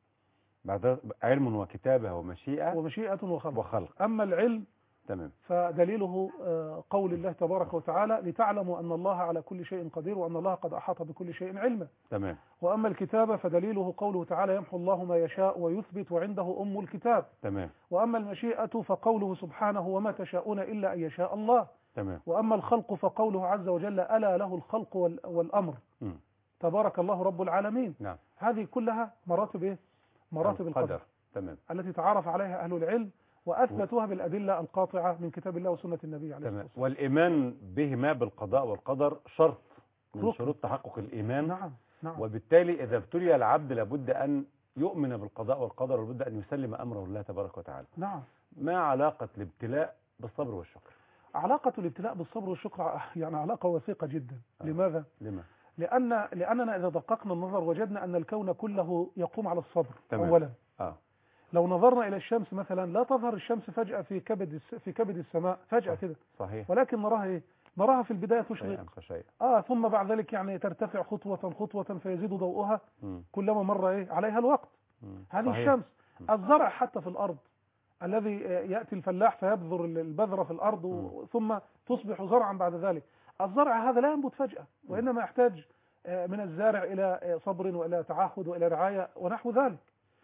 Speaker 2: بعد علم وكتابة ومشيئة
Speaker 3: ومشيئة وخلق.
Speaker 2: وخلق.
Speaker 3: أما العلم
Speaker 2: تمام.
Speaker 3: فدليله آه، قول الله تبارك وتعالى لتعلموا أن الله على كل شيء قدير وأن الله قد أحاط بكل شيء علما.
Speaker 2: تمام.
Speaker 3: وأما الكتابة فدليله قوله تعالى يمحو الله ما يشاء ويثبت وعنده أم الكتاب.
Speaker 2: تمام.
Speaker 3: وأما المشيئة فقوله سبحانه وما تشاءون إلا أن يشاء الله.
Speaker 2: تمام.
Speaker 3: وأما الخلق فقوله عز وجل ألا له الخلق وال- والأمر
Speaker 2: م.
Speaker 3: تبارك الله رب العالمين.
Speaker 2: نعم.
Speaker 3: هذه كلها مراتب إيه؟ مراتب القدر
Speaker 2: تمام.
Speaker 3: التي تعرف عليها أهل العلم وأثبتوها بالأدلة القاطعة من كتاب الله وسنة النبي عليه الصلاة
Speaker 2: تمام.
Speaker 3: والسلام.
Speaker 2: والإيمان بهما بالقضاء والقدر شرط من
Speaker 3: ركن.
Speaker 2: شروط تحقق الإيمان.
Speaker 3: نعم نعم
Speaker 2: وبالتالي إذا ابتلي العبد لابد أن يؤمن بالقضاء والقدر ولابد أن يسلم أمره لله تبارك وتعالى.
Speaker 3: نعم.
Speaker 2: ما علاقة الابتلاء بالصبر والشكر؟
Speaker 3: علاقة الابتلاء بالصبر والشكر يعني علاقة وثيقة جدا.
Speaker 2: آه.
Speaker 3: لماذا؟
Speaker 2: لما؟
Speaker 3: لأن لأننا إذا دققنا النظر وجدنا أن الكون كله يقوم على الصبر.
Speaker 2: تمام.
Speaker 3: أولا
Speaker 2: آه.
Speaker 3: لو نظرنا إلى الشمس مثلا لا تظهر الشمس فجأة في كبد الس- في كبد السماء فجأة
Speaker 2: صح.
Speaker 3: كده،
Speaker 2: صحيح.
Speaker 3: ولكن نراها إيه؟ نراها في البداية تشرق
Speaker 2: شيئا فشيئا.
Speaker 3: آه ثم بعد ذلك يعني ترتفع خطوة خطوة فيزيد ضوءها
Speaker 2: مم.
Speaker 3: كلما مر إيه عليها الوقت.
Speaker 2: مم.
Speaker 3: هذه
Speaker 2: صحيح.
Speaker 3: الشمس. الزرع حتى في الأرض الذي آه، يأتي الفلاح فيبذر البذرة في الأرض و-
Speaker 2: مم.
Speaker 3: ثم تصبح زرعا بعد ذلك. الزرع هذا لا ينبت فجأة وإنما يحتاج آه، من الزارع إلى آه، صبر وإلى تعهد وإلى رعاية ونحو ذلك.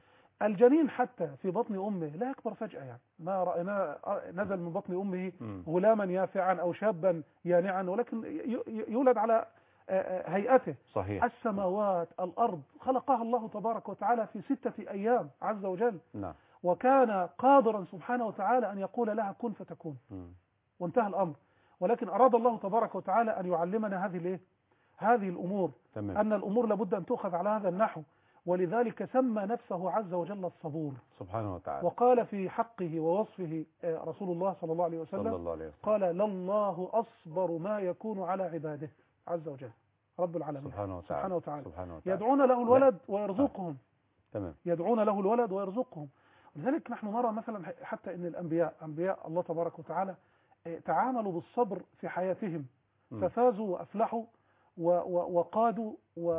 Speaker 3: الجنين حتى في بطن أمه لا يكبر فجأة، يعني ما رأينا نزل من بطن أمه
Speaker 2: مم.
Speaker 3: غلاما يافعا أو شابا يانعا، ولكن ي- ي- يولد على آه، آه، هيئته.
Speaker 2: صحيح.
Speaker 3: السماوات الأرض خلقها الله تبارك وتعالى في ستة أيام عز وجل،
Speaker 2: نعم.
Speaker 3: وكان قادرا سبحانه وتعالى أن يقول لها كن فتكون
Speaker 2: مم.
Speaker 3: وانتهى الأمر. ولكن أراد الله تبارك وتعالى أن يعلمنا هذه الايه؟ هذه الأمور،
Speaker 2: تمام.
Speaker 3: أن الأمور لابد أن تؤخذ على هذا النحو. ولذلك سمى نفسه عز وجل الصبور،
Speaker 2: سبحانه وتعالى.
Speaker 3: وقال في حقه ووصفه آه، رسول الله صلى الله عليه
Speaker 2: صلى
Speaker 3: وسلم
Speaker 2: الله عليه وسلم.
Speaker 3: قال لله أصبر ما يكون على عباده عز وجل رب العالمين
Speaker 2: سبحانه وتعالى.
Speaker 3: سبحانه وتعالى.
Speaker 2: سبحانه وتعالى.
Speaker 3: يدعون له الولد ويرزقهم.
Speaker 2: تمام.
Speaker 3: يدعون له الولد ويرزقهم. لذلك نحن نرى مثلا حتى ان الانبياء انبياء الله تبارك وتعالى آه، تعاملوا بالصبر في حياتهم
Speaker 2: مم.
Speaker 3: ففازوا وافلحوا و- و- وقادوا و-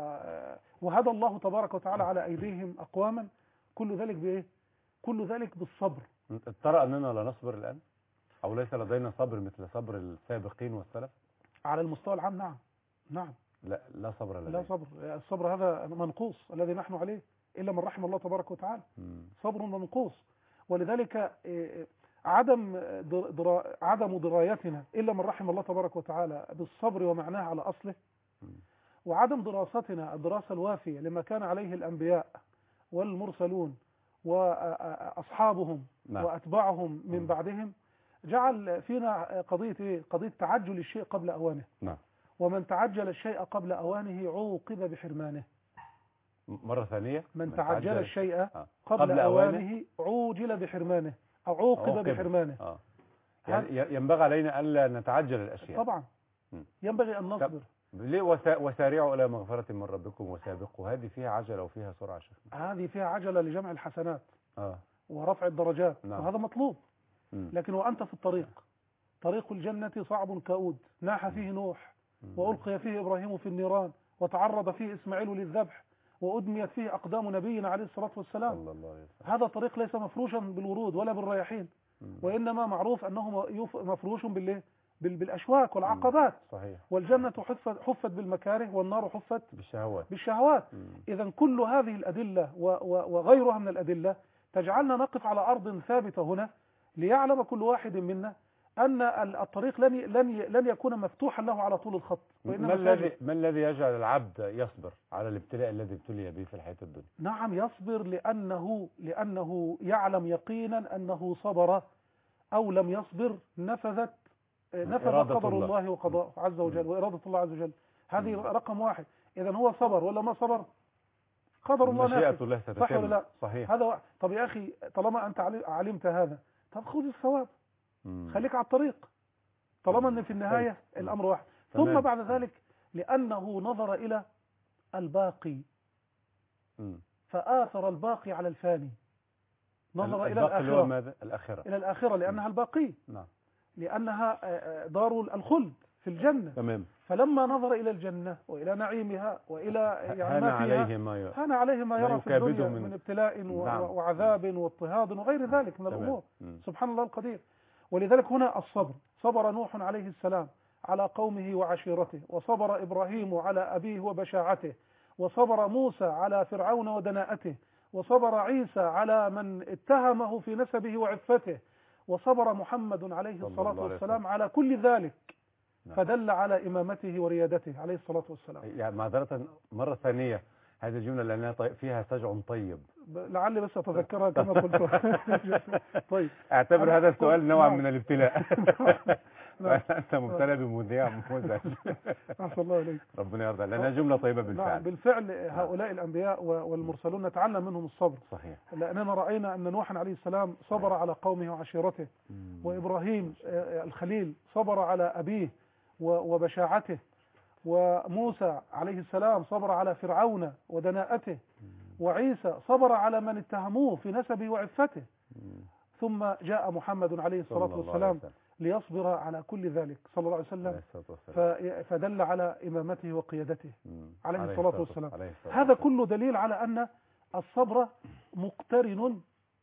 Speaker 3: و- وهدى الله تبارك وتعالى على ايديهم اقواما. كل ذلك بايه؟ كل ذلك بالصبر.
Speaker 2: ترى أننا لا نصبر الآن أو ليس لدينا صبر مثل صبر السابقين والسلف؟
Speaker 3: على المستوى العام نعم نعم
Speaker 2: لا لا صبر لدينا.
Speaker 3: لا صبر. الصبر هذا منقوص الذي نحن عليه الا من رحم الله تبارك وتعالى.
Speaker 2: مم.
Speaker 3: صبر منقوص. ولذلك إيه، عدم در- درا عدم درايتنا الا من رحم الله تبارك وتعالى بالصبر ومعناه على اصله،
Speaker 2: مم.
Speaker 3: وعدم دراستنا الدراسه الوافيه لما كان عليه الانبياء والمرسلون واصحابهم
Speaker 2: نعم.
Speaker 3: واتباعهم من
Speaker 2: مم.
Speaker 3: بعدهم جعل فينا قضيه ايه؟ قضيه تعجل الشيء قبل اوانه.
Speaker 2: نعم.
Speaker 3: ومن تعجل الشيء قبل اوانه عوقب بحرمانه.
Speaker 2: مرة ثانية.
Speaker 3: من تعجل الشيء
Speaker 2: آه.
Speaker 3: قبل,
Speaker 2: قبل
Speaker 3: أوانه,
Speaker 2: أوانه
Speaker 3: عوجل بحرمانه أو عوقب
Speaker 2: عوقب.
Speaker 3: بحرمانه.
Speaker 2: آه. يعني ينبغي علينا ألا نتعجل الأشياء.
Speaker 3: طبعا
Speaker 2: م.
Speaker 3: ينبغي أن نصبر.
Speaker 2: ليه وسا- وسارعوا إلى مغفرة من ربكم وسابقوا؟ هذه فيها عجلة وفيها سرعة شيخ.
Speaker 3: هذه فيها عجلة لجمع الحسنات
Speaker 2: آه.
Speaker 3: ورفع الدرجات.
Speaker 2: نعم.
Speaker 3: وهذا مطلوب.
Speaker 2: م.
Speaker 3: لكن وأنت في الطريق طريق الجنة صعب كؤود ناح فيه نوح
Speaker 2: م.
Speaker 3: وألقي فيه إبراهيم في النيران وتعرض فيه إسماعيل للذبح وأدميت فيه أقدام نبينا عليه الصلاة والسلام.
Speaker 2: صلى الله عليه وسلم.
Speaker 3: هذا طريق ليس مفروشا بالورود ولا بالرياحين،
Speaker 2: م.
Speaker 3: وإنما معروف أنه يف- مفروش بالإيه؟ بال- بالأشواك والعقبات.
Speaker 2: صحيح.
Speaker 3: والجنة حفت, حفت بالمكاره والنار حفت
Speaker 2: بالشهوات.
Speaker 3: بالشهوات.
Speaker 2: م.
Speaker 3: إذا كل هذه الأدلة و- و- وغيرها من الأدلة تجعلنا نقف على أرض ثابتة هنا ليعلم كل واحد منا أن الطريق لن لن لن يكون مفتوحا له على طول الخط.
Speaker 2: ما الذي ما الذي يجعل العبد يصبر على الابتلاء الذي ابتلي به في الحياة الدنيا؟
Speaker 3: نعم يصبر لأنه لأنه يعلم يقينا أنه صبر أو لم يصبر نفذت نفذ قدر الله, الله وقضاءه عز وجل وإرادة الله عز وجل. هذه رقم واحد. إذا هو صبر ولا ما صبر؟ قدر الله نافذ. صح ولا لا؟
Speaker 2: صحيح.
Speaker 3: هذا. طب يا أخي طالما أنت علمت هذا، طب خذ الثواب، خليك على الطريق، طالما أن في النهاية الأمر واحد. ثم بعد ذلك لأنه نظر إلى الباقي فآثر الباقي على الفاني، نظر إلى الآخرة.
Speaker 2: ماذا؟ الآخرة.
Speaker 3: إلى الآخرة لأنها الباقي،
Speaker 2: نعم.
Speaker 3: لأنها دار الخلد في الجنة.
Speaker 2: تمام.
Speaker 3: فلما نظر إلى الجنة وإلى نعيمها وإلى يعني ما فيها
Speaker 2: عليه ما يرى
Speaker 3: هان عليه ما يرى في الدنيا من, من ابتلاء
Speaker 2: نعم.
Speaker 3: وعذاب واضطهاد وغير ذلك من الأمور. سبحان الله القدير. ولذلك هنا الصبر، صبر نوح عليه السلام على قومه وعشيرته، وصبر إبراهيم على أبيه وبشاعته، وصبر موسى على فرعون ودناءته، وصبر عيسى على من اتهمه في نسبه وعفته، وصبر محمد عليه الصلاة والسلام على كل ذلك. نعم. فدل على إمامته وريادته عليه الصلاة والسلام.
Speaker 2: يعني معذرة مرة ثانية، هذه الجملة لأنها فيها سجع طيب،
Speaker 3: لعلي بس أتذكرها كما قلت. طيب
Speaker 2: اعتبر هذا السؤال نوعا من الابتلاء. أنت مبتلى بمذيع مزعج.
Speaker 3: أحسن الله عليك.
Speaker 2: ربنا يرضى، لأنها جملة طيبة بالفعل.
Speaker 3: نعم بالفعل. هؤلاء الأنبياء والمرسلون نتعلم منهم الصبر.
Speaker 2: صحيح.
Speaker 3: لأننا رأينا أن نوحا عليه السلام صبر على قومه وعشيرته، وإبراهيم الخليل صبر على أبيه وبشاعته، وموسى عليه السلام صبر على فرعون ودناءته، وعيسى صبر على من اتهموه في نسبه وعفته. ثم جاء محمد عليه الصلاة والسلام ليصبر على كل ذلك صلى الله عليه وسلم، فدل على إمامته وقيادته عليه الصلاة والسلام. هذا كله دليل على أن الصبر مقترن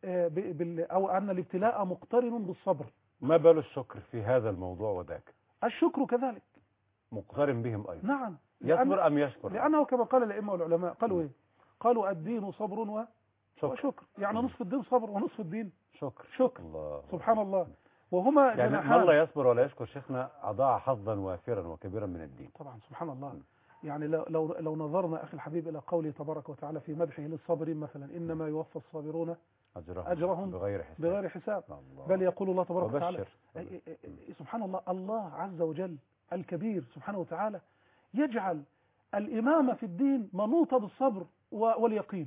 Speaker 3: أو أن الابتلاء مقترن بالصبر.
Speaker 2: ما بال الشكر في هذا الموضوع وذاك؟
Speaker 3: الشكر كذلك
Speaker 2: مقترن بهم أيضا.
Speaker 3: نعم.
Speaker 2: يصبر أم يشكر؟
Speaker 3: لأنه كما قال الأئمة والعلماء قالوا إيه؟ قالوا الدين صبر و... وشكر. يعني نصف الدين صبر ونصف الدين
Speaker 2: شكر.
Speaker 3: شكر.
Speaker 2: الله.
Speaker 3: سبحان الله. وهما
Speaker 2: يعني
Speaker 3: جناحان.
Speaker 2: من لا يصبر ولا يشكر شيخنا أضاع حظا وافرا وكبيرا من الدين.
Speaker 3: طبعا سبحان الله. م. يعني لو لو لو نظرنا أخي الحبيب إلى قوله تبارك وتعالى في مدحه للصابرين مثلا، إنما يوفى الصابرون
Speaker 2: أجرهم,
Speaker 3: أجرهم
Speaker 2: بغير حساب,
Speaker 3: بغير حساب. بل يقول الله تبارك وتعالى سبحان الله، الله عز وجل الكبير سبحانه وتعالى يجعل الإمامة في الدين منوطة بالصبر واليقين.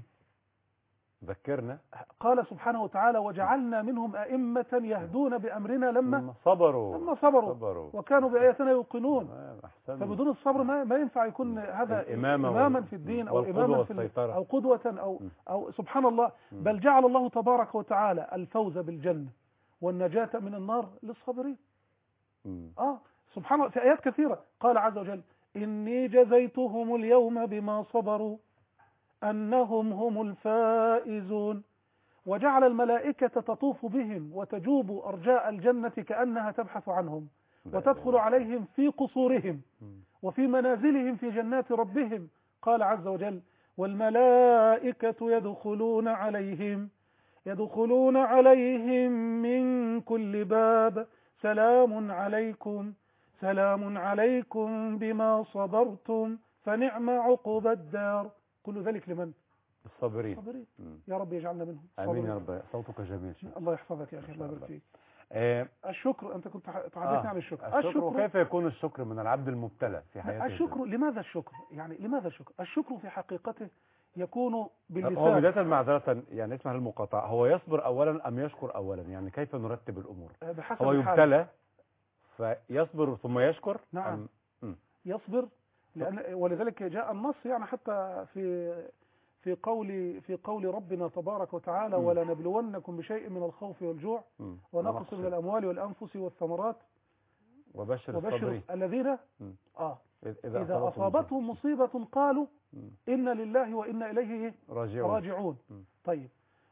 Speaker 2: ذكرنا
Speaker 3: قال سبحانه وتعالى وجعلنا منهم أئمة يهدون بأمرنا لما
Speaker 2: صبروا
Speaker 3: لما صبروا, صبروا. وكانوا بآياتنا يوقنون. فبدون الصبر ما, ما ينفع يكون هذا إماما في الدين أو إماما في أو قدوة أو, أو سبحان الله. بل جعل الله تبارك وتعالى الفوز بالجنة والنجاة من النار للصابرين. آه سبحان الله. في آيات كثيرة قال عز وجل إني جزيتهم اليوم بما صبروا أنهم هم الفائزون. وجعل الملائكة تطوف بهم وتجوب أرجاء الجنة كأنها تبحث عنهم، وتدخل عليهم في قصورهم وفي منازلهم في جنات ربهم. قال عز وجل والملائكة يدخلون عليهم يدخلون عليهم من كل باب سلام عليكم سلام عليكم بما صبرتم فنعم عقب الدار. كل ذلك لمن؟
Speaker 2: الصابرين.
Speaker 3: الصابرين. يا رب يجعلنا منهم.
Speaker 2: امين يا رب. صوتك جميل شيخ.
Speaker 3: الله يحفظك يا اخي. الله يبارك فيك.
Speaker 2: آه
Speaker 3: الشكر، انت كنت تحدثني
Speaker 2: آه
Speaker 3: عن الشكر.
Speaker 2: الشكر, الشكر وكيف يكون الشكر من العبد المبتلى في حياته؟
Speaker 3: الشكر الدنيا. لماذا الشكر؟ يعني لماذا الشكر؟ الشكر في حقيقته يكون باللسان.
Speaker 2: هو بداية معذرة يعني اسمها المقاطعة، هو يصبر اولا ام يشكر اولا؟ يعني كيف نرتب الامور؟
Speaker 3: بحسب
Speaker 2: هو يبتلى فيصبر ثم يشكر؟
Speaker 3: نعم أم... يصبر لأن ولذلك جاء النص يعني حتى في في قول في قول ربنا تبارك وتعالى م. ولنبلونكم بشيء من الخوف والجوع م. ونقص من الأموال والأنفس والثمرات
Speaker 2: وبشر,
Speaker 3: وبشر الذين آه
Speaker 2: إذا,
Speaker 3: إذا أصابتهم مصيبة قالوا م. إن لله وإنا إليه
Speaker 2: راجعون,
Speaker 3: راجعون. طيب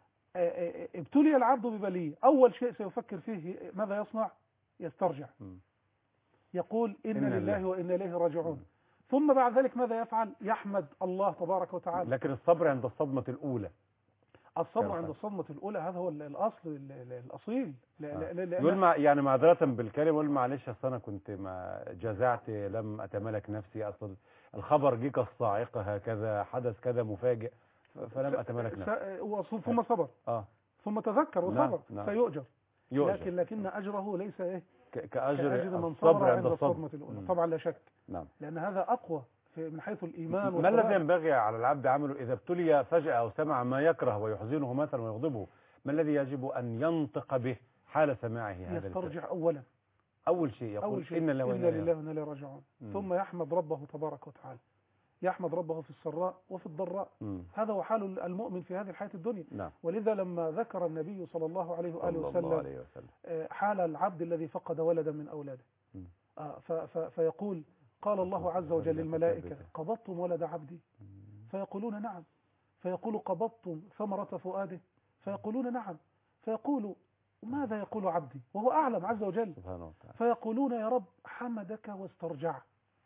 Speaker 3: ابتلي العبد ببلية، أول شيء سيفكر فيه ماذا يصنع؟ يسترجع م. يقول إن, إن لله الله. وإنا إليه راجعون. م. ثم بعد ذلك ماذا يفعل؟ يحمد الله تبارك وتعالى.
Speaker 2: لكن الصبر عند الصدمة الأولى.
Speaker 3: الصبر عند الصدمة الأولى هذا هو الأصل الأصيل.
Speaker 2: يقول مع يعني معذرة بالكلمة، يقول معلش أصل أنا كنت ما جزعت، لم أتملك نفسي، أصل الخبر جه كالصاعقة هكذا، حدث كذا مفاجئ فلم أتملك نفسي.
Speaker 3: ثم صبر
Speaker 2: آه.
Speaker 3: ثم تذكر وصبر. نعم. نعم. فيؤجر.
Speaker 2: يؤجر.
Speaker 3: لكن لكن أجره ليس إيه
Speaker 2: كأجر,
Speaker 3: كأجر من صبر عند الصدمة الأولى. مم. طبعا لا شك. نعم. لأن هذا أقوى من حيث الإيمان.
Speaker 2: ما الذي ينبغي على العبد عمله إذا ابتلي فجأة أو سمع ما يكره ويحزنه مثلا ويغضبه؟ ما الذي يجب أن ينطق به حال سماعه هذا؟
Speaker 3: يسترجع أولا،
Speaker 2: أول شيء يقول
Speaker 3: أول شيء
Speaker 2: إن لله
Speaker 3: وإنا إليه راجعون، ثم يحمد ربه تبارك وتعالى، يحمد ربه في السراء وفي الضراء. مم. هذا هو حال المؤمن في هذه الحياة الدنيا. نعم. ولذا لما ذكر النبي صلى الله عليه وآله وسلم حال العبد الذي فقد ولدا من أولاده، آه فيقول قال الله عز وجل للملائكة قبضتم ولد عبدي؟ فيقولون نعم. فيقول قبضتم ثمرة فؤاده؟ فيقولون نعم. فيقول ماذا يقول عبدي وهو أعلم عز وجل؟ فيقولون يا رب حمدك واسترجع.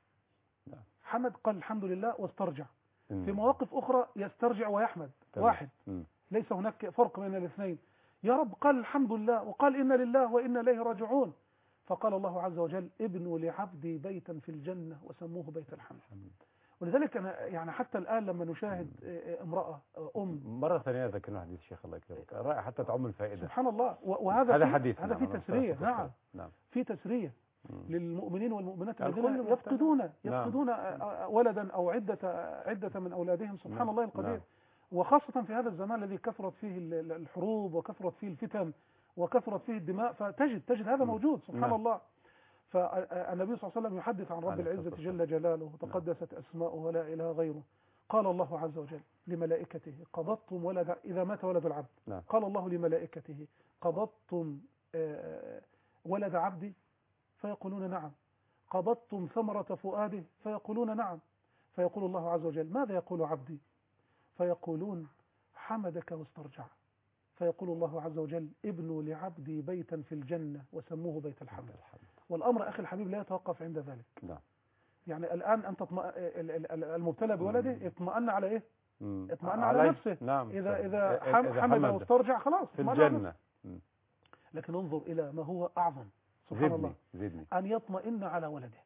Speaker 3: حمد قال الحمد لله واسترجع. في مواقف أخرى يسترجع ويحمد واحد، ليس هناك فرق بين الاثنين. يا رب قال الحمد لله وقال إن لله وإنا إليه راجعون. فقال الله عز وجل ابنوا لعبدي بيتا في الجنة وسموه بيت الحمد. ولذلك أنا يعني حتى الآن لما نشاهد امرأة أم
Speaker 2: مرة ثانية ذكرنا حديث الشيخ الله يكرمك رائع حتى تعم الفائدة.
Speaker 3: سبحان الله. وهذا
Speaker 2: هذا حديث
Speaker 3: هذا
Speaker 2: نعم.
Speaker 3: في تسرية. نعم.
Speaker 2: نعم.
Speaker 3: في تسرية للمؤمنين والمؤمنات الذين يفقدون يفقدون ولدا أو عدة عدة من أولادهم. سبحان نعم. الله القدير. نعم. وخاصة في هذا الزمان الذي كثرت فيه الحروب وكثرت فيه الفتن وكثرت فيه الدماء، فتجد تجد هذا موجود. سبحان نعم. الله. فالنبي صلى الله عليه وسلم يحدث عن رب العزة جل جلاله وتقدست أسماؤه ولا إله غيره. قال الله عز وجل لملائكته قبضتم ولد إذا مات ولد العبد. نعم. قال الله لملائكته قبضتم ولد عبدي؟ فيقولون نعم. قبضتم ثمرة فؤاده؟ فيقولون نعم. فيقول الله عز وجل ماذا يقول عبدي؟ فيقولون حمدك واسترجع. فيقول الله عز وجل ابنوا لعبدي بيتا في الجنة وسموه بيت الحمد. والأمر أخي الحبيب لا يتوقف عند ذلك. نعم. يعني الآن أنت المبتلى بولده اطمأن على إيه؟ اطمأن على, على نفسه. نعم. إذا إذا حمد واسترجع خلاص
Speaker 2: في الجنة.
Speaker 3: لكن انظر إلى ما هو أعظم سبحان الله
Speaker 2: زدني.
Speaker 3: أن يطمئن على ولده.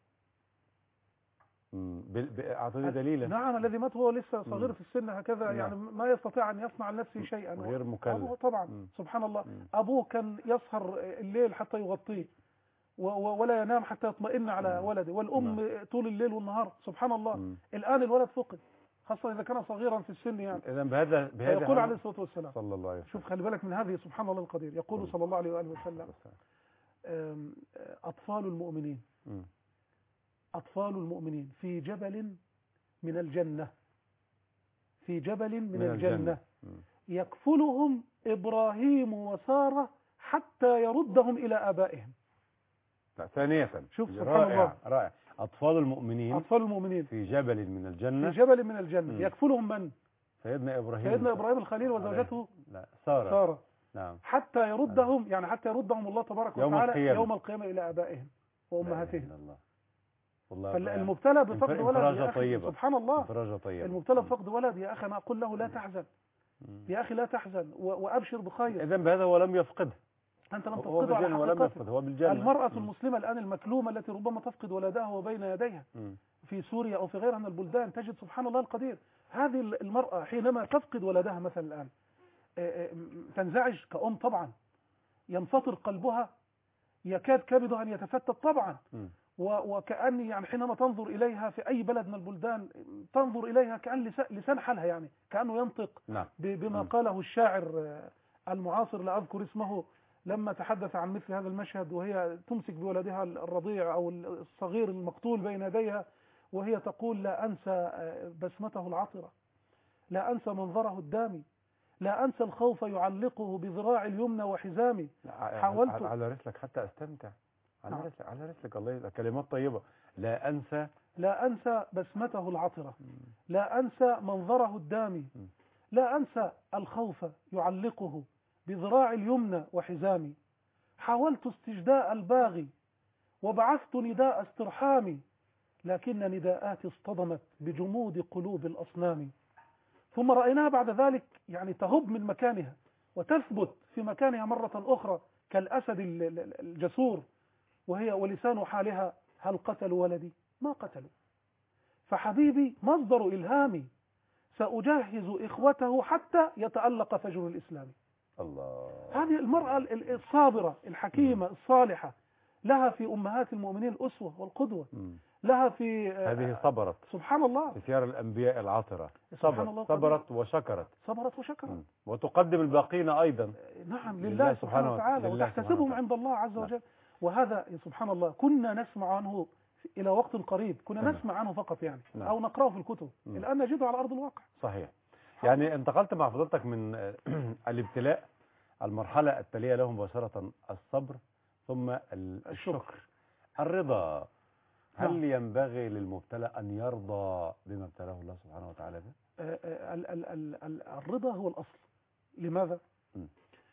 Speaker 2: أعطني دليلا.
Speaker 3: نعم. الذي مات هو لسه صغير مم. في السن هكذا. نعم. يعني ما يستطيع أن يصنع لنفسه شيئا
Speaker 2: غير مكلف
Speaker 3: طبعا. مم. سبحان الله. مم. أبوه كان يسهر الليل حتى يغطيه ولا ينام حتى يطمئن على مم. ولده، والأم مم. طول الليل والنهار. سبحان الله. مم. الآن الولد فقد، خاصة إذا كان صغيرا في السن. يعني
Speaker 2: إذن بهذا بهذا
Speaker 3: يقول عليه الصلاة والسلام
Speaker 2: صلى الله عليه وسلم.
Speaker 3: شوف خلي بالك من هذه سبحان الله القدير. يقول مم. صلى الله عليه وآله وسلم أطفال المؤمنين مم. أطفال المؤمنين في جبل من الجنة في جبل من, من الجنة, الجنة. يكفلهم إبراهيم وسارة حتى يردهم إلى آبائهم.
Speaker 2: ثانية
Speaker 3: شوف سبحان
Speaker 2: رائع
Speaker 3: الله.
Speaker 2: رائع. أطفال المؤمنين
Speaker 3: أطفال المؤمنين
Speaker 2: في جبل من الجنة
Speaker 3: في جبل من الجنة م. يكفلهم من؟
Speaker 2: سيدنا إبراهيم
Speaker 3: سيدنا إبراهيم الخليل وزوجته
Speaker 2: لا سارة.
Speaker 3: سارة.
Speaker 2: نعم.
Speaker 3: حتى يردهم يعني حتى يردهم الله تبارك
Speaker 2: يوم
Speaker 3: وتعالى
Speaker 2: القيامة.
Speaker 3: يوم القيامة إلى آبائهم وأمهاتهم.
Speaker 2: والله
Speaker 3: فالمبتلى بفقد ولد يا أخي سبحان الله.
Speaker 2: طيبة.
Speaker 3: المبتلى بفقد ولد يا أخي أنا أقول له لا تحزن يا أخي لا تحزن وأبشر بخير.
Speaker 2: إذن بهذا ولم يفقده.
Speaker 3: أنت لم تفقده على
Speaker 2: ولم يفقد هو بالجنة.
Speaker 3: المرأة م. المسلمة الآن المكلومة التي ربما تفقد ولدها وبين يديها م. في سوريا أو في غيرها من البلدان، تجد سبحان الله القدير هذه المرأة حينما تفقد ولدها مثلا الآن تنزعج كأم طبعا، ينفطر قلبها، يكاد كبدها أن يتفتت طبعا. م. وكأني يعني حينما تنظر إليها في أي بلد من البلدان تنظر إليها كأن لسان حالها يعني كأنه ينطق نعم. بما م. قاله الشاعر المعاصر لا أذكر اسمه لما تحدث عن مثل هذا المشهد وهي تمسك بولدها الرضيع أو الصغير المقتول بين يديها وهي تقول لا أنسى بسمته العطرة، لا أنسى منظره الدامي، لا أنسى الخوف يعلقه بذراع اليمنى وحزامي.
Speaker 2: حاولت على رسلك حتى أستمتع على نعم. رسلك على رسلك الله كلمات طيبة. لا أنسى
Speaker 3: لا أنسى بسمته العطرة، لا أنسى منظره الدامي، لا أنسى الخوف يعلقه بذراع اليمنى وحزامي. حاولت استجداء الباغي وبعثت نداء استرحامي، لكن نداءاتي اصطدمت بجمود قلوب الأصنام. ثم رأيناها بعد ذلك يعني تهب من مكانها وتثبت في مكانها مرة أخرى كالأسد الجسور، وهي ولسان حالها هل قتلوا ولدي؟ ما قتلوا. فحبيبي مصدر إلهامي، سأجهز إخوته حتى يتألق فجر الإسلام.
Speaker 2: الله.
Speaker 3: هذه المرأة الصابرة الحكيمة الصالحة، لها في أمهات المؤمنين الأسوة والقدوة، لها في
Speaker 2: هذه صبرت
Speaker 3: سبحان الله
Speaker 2: في سير الأنبياء العطرة،
Speaker 3: سبحان الله
Speaker 2: صبرت, صبرت وشكرت
Speaker 3: صبرت وشكرت
Speaker 2: وتقدم الباقين أيضا
Speaker 3: نعم لله سبحانه وتعالى، وتحتسبهم عند الله عز وجل. نعم. وهذا سبحان الله كنا نسمع عنه إلى وقت قريب، كنا نعم. نسمع عنه فقط يعني نعم. أو نقرأه في الكتب، نعم. الآن نجده على أرض الواقع.
Speaker 2: صحيح. يعني انتقلت مع فضلتك من الابتلاء، المرحلة التالية له مباشرة الصبر ثم الشكر، الرضا. هل نعم. ينبغي للمبتلى أن يرضى بما ابتلاه الله سبحانه وتعالى به؟
Speaker 3: ال ال ال ال الرضا هو الأصل. لماذا؟ م.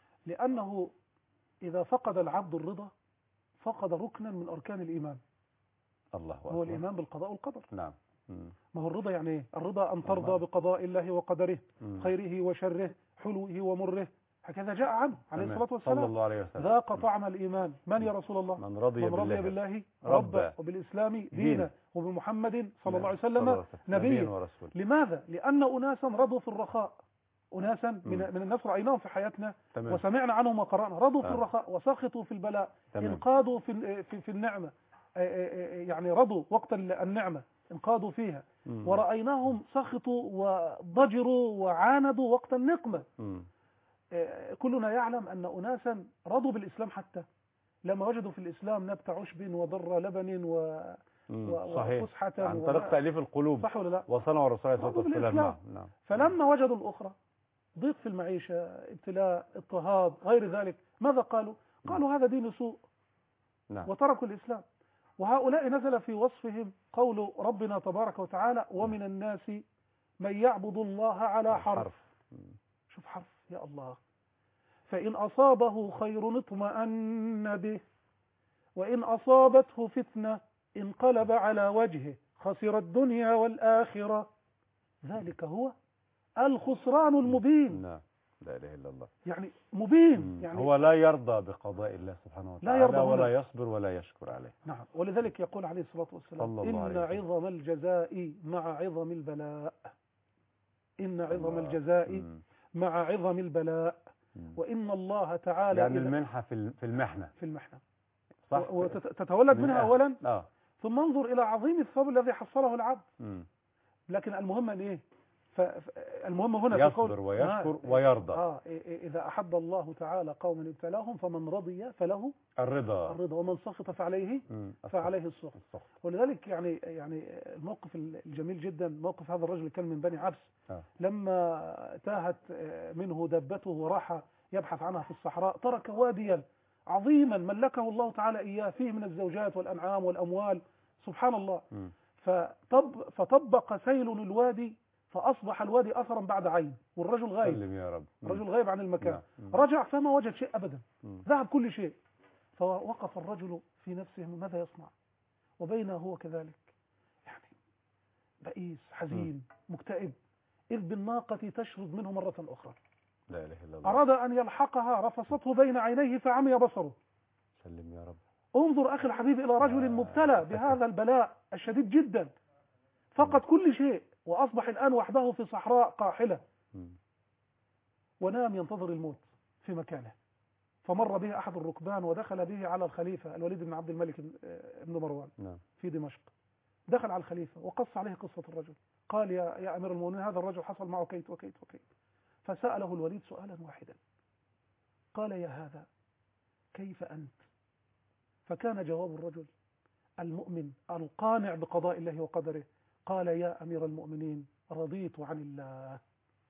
Speaker 3: لأنه إذا فقد العبد الرضا فقد ركنا من أركان الإيمان.
Speaker 2: الله أكبر.
Speaker 3: هو الإيمان بالقضاء والقدر.
Speaker 2: نعم. م.
Speaker 3: ما هو الرضا يعني ايه؟ الرضا أن ترضى الله. بقضاء الله وقدره، م. خيره وشره، حلوه ومره، هكذا جاء عنه عليه الصلاة والسلام
Speaker 2: صلى الله عليه وسلم.
Speaker 3: ذاق طعم الإيمان من يا رسول الله؟
Speaker 2: من رضي,
Speaker 3: من رضي بالله, بالله ربا وبالإسلام دينا وبمحمد صلى الله عليه وسلم نبيا. لماذا؟ لأن أناسا رضوا في الرخاء، أناسا من, من الناس رأيناهم في حياتنا تمام. وسمعنا عنهم وقرأنا، رضوا في آه. الرخاء وسخطوا في البلاء، تمام. انقادوا في, في, في النعمة، يعني رضوا وقت النعمة انقادوا فيها، م. ورأيناهم سخطوا وضجروا وعاندوا وقت النقمة. م. كلنا يعلم أن أناسا رضوا بالإسلام حتى لما وجدوا في الإسلام نبت عشب وضر لبن و... وفسحة
Speaker 2: عن طريق تأليف القلوب،
Speaker 3: صح ولا لا؟
Speaker 2: وصنعوا الرسول صلى الله عليه وسلم. نعم.
Speaker 3: فلما وجدوا الأخرى ضيق في المعيشة، ابتلاء، اضطهاد، غير ذلك، ماذا قالوا؟ قالوا هذا دين سوء، نعم. وتركوا الإسلام. وهؤلاء نزل في وصفهم قول ربنا تبارك وتعالى ومن الناس من يعبد الله على حرف, حرف. شوف حرف يا الله، فإن أصابه خير اطمأن به وإن أصابته فتنة انقلب على وجهه خسر الدنيا والآخرة ذلك هو الخسران المبين.
Speaker 2: نعم. لا إله إلا الله.
Speaker 3: يعني مبين، يعني
Speaker 2: هو لا يرضى بقضاء الله سبحانه وتعالى، لا يرضى ولا يصبر ولا يشكر عليه.
Speaker 3: نعم. ولذلك يقول عليه الصلاة والسلام إن عظم الجزاء مع عظم البلاء، إن عظم الجزاء م. مع عظم البلاء، م. وإن الله تعالى
Speaker 2: يعني المنحة في المحنة
Speaker 3: في المحنة صح، وتتولد منها أولا
Speaker 2: آه.
Speaker 3: ثم انظر إلى عظيم الثواب الذي حصله العبد. م. لكن المهم أن إيه؟ فالمهم هنا
Speaker 2: يصبر ويشكر آه ويرضى.
Speaker 3: آه إذا أحب الله تعالى قوما ابتلاهم فمن رضي فله
Speaker 2: الرضا
Speaker 3: الرضا ومن سخط فعليه فعليه السخط. ولذلك يعني يعني الموقف الجميل جدا موقف هذا الرجل كان من بني عبس آه. لما تاهت منه دابته وراح يبحث عنها في الصحراء ترك واديا عظيما ملكه الله تعالى إياه فيه من الزوجات والأنعام والأموال سبحان الله. م. فطب فطبق سيل الوادي فأصبح الوادي أثرا بعد عين والرجل غايب.
Speaker 2: سلم يا رب.
Speaker 3: الرجل غايب عن المكان. رجع فما وجد شيء أبدا، ذهب كل شيء. فوقف الرجل في نفسه ماذا يصنع وبينه هو كذلك يعني بئيس حزين مكتئب إذ بالناقة تشرد منه مرة أخرى.
Speaker 2: لا إله إلا الله.
Speaker 3: أراد أن يلحقها رفصته بين عينيه فعمي بصره.
Speaker 2: سلم يا رب.
Speaker 3: انظر أخي الحبيب إلى رجل مبتلى بهذا البلاء الشديد جدا فقد كل شيء وأصبح الآن وحده في صحراء قاحلة ونام ينتظر الموت في مكانه. فمر به أحد الركبان ودخل به على الخليفة الوليد بن عبد الملك بن مروان في دمشق. دخل على الخليفة وقص عليه قصة الرجل، قال يا, يا أمير المؤمنين هذا الرجل حصل معه كيت وكيت وكيت. فسأله الوليد سؤالا واحدا قال يا هذا كيف أنت؟ فكان جواب الرجل المؤمن القانع بقضاء الله وقدره قال يا أمير المؤمنين رضيت عن الله.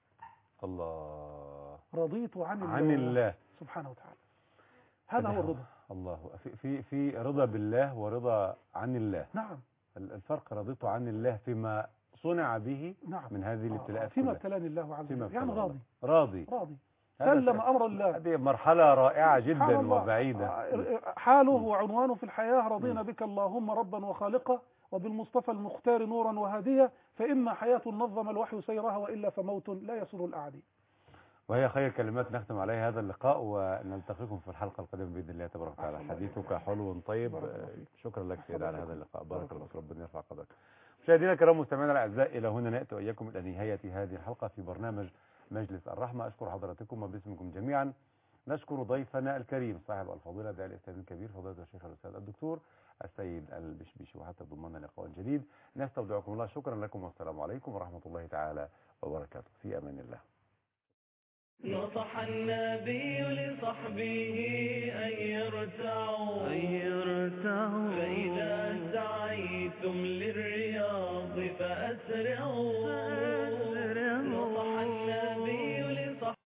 Speaker 2: الله.
Speaker 3: رضيت عن الله,
Speaker 2: عن الله
Speaker 3: سبحانه وتعالى. هذا هو الرضا.
Speaker 2: الله في في في رضا بالله ورضا عن الله.
Speaker 3: نعم.
Speaker 2: الفرق رضيت عن الله فيما صنع به
Speaker 3: نعم.
Speaker 2: من هذه الابتلاءات
Speaker 3: فيما ابتلاني الله عز وجل يعني راضي
Speaker 2: راضي
Speaker 3: راضي سلم أمر الله.
Speaker 2: هذه مرحلة رائعة جدا وبعيدة.
Speaker 3: حاله وعنوانه في الحياة رضينا بك اللهم ربا وخالقا وبالمصطفى المختار نورا وهاديا فإما حياة نظم الوحي سيرها وإلا فموت لا يسر الأعدي.
Speaker 2: وهي خير كلمات نختم عليها هذا اللقاء، ونلتقيكم في الحلقة القادمة بإذن الله تبارك وتعالى. حديثك حلو طيب. شكرا لك سيد على هذا اللقاء. بارك الله فيك، ربنا يرفع قدرك. مشاهدينا الكرام مستمعينا الاعزاء، الى هنا ناتي واياكم الى نهايه هذه الحلقه في برنامج مجلس الرحمه. اشكر حضراتكم وباسمكم جميعا. نشكر ضيفنا الكريم صاحب الفضيله داعي الاستاذ الكبير فضيله الشيخ الاستاذ الدكتور السيد البشبيشي، وحتى ضمننا لقاء جديد نستودعكم الله. شكرا لكم والسلام عليكم ورحمه الله تعالى وبركاته. في امان الله.
Speaker 1: نصح النبي لصحبه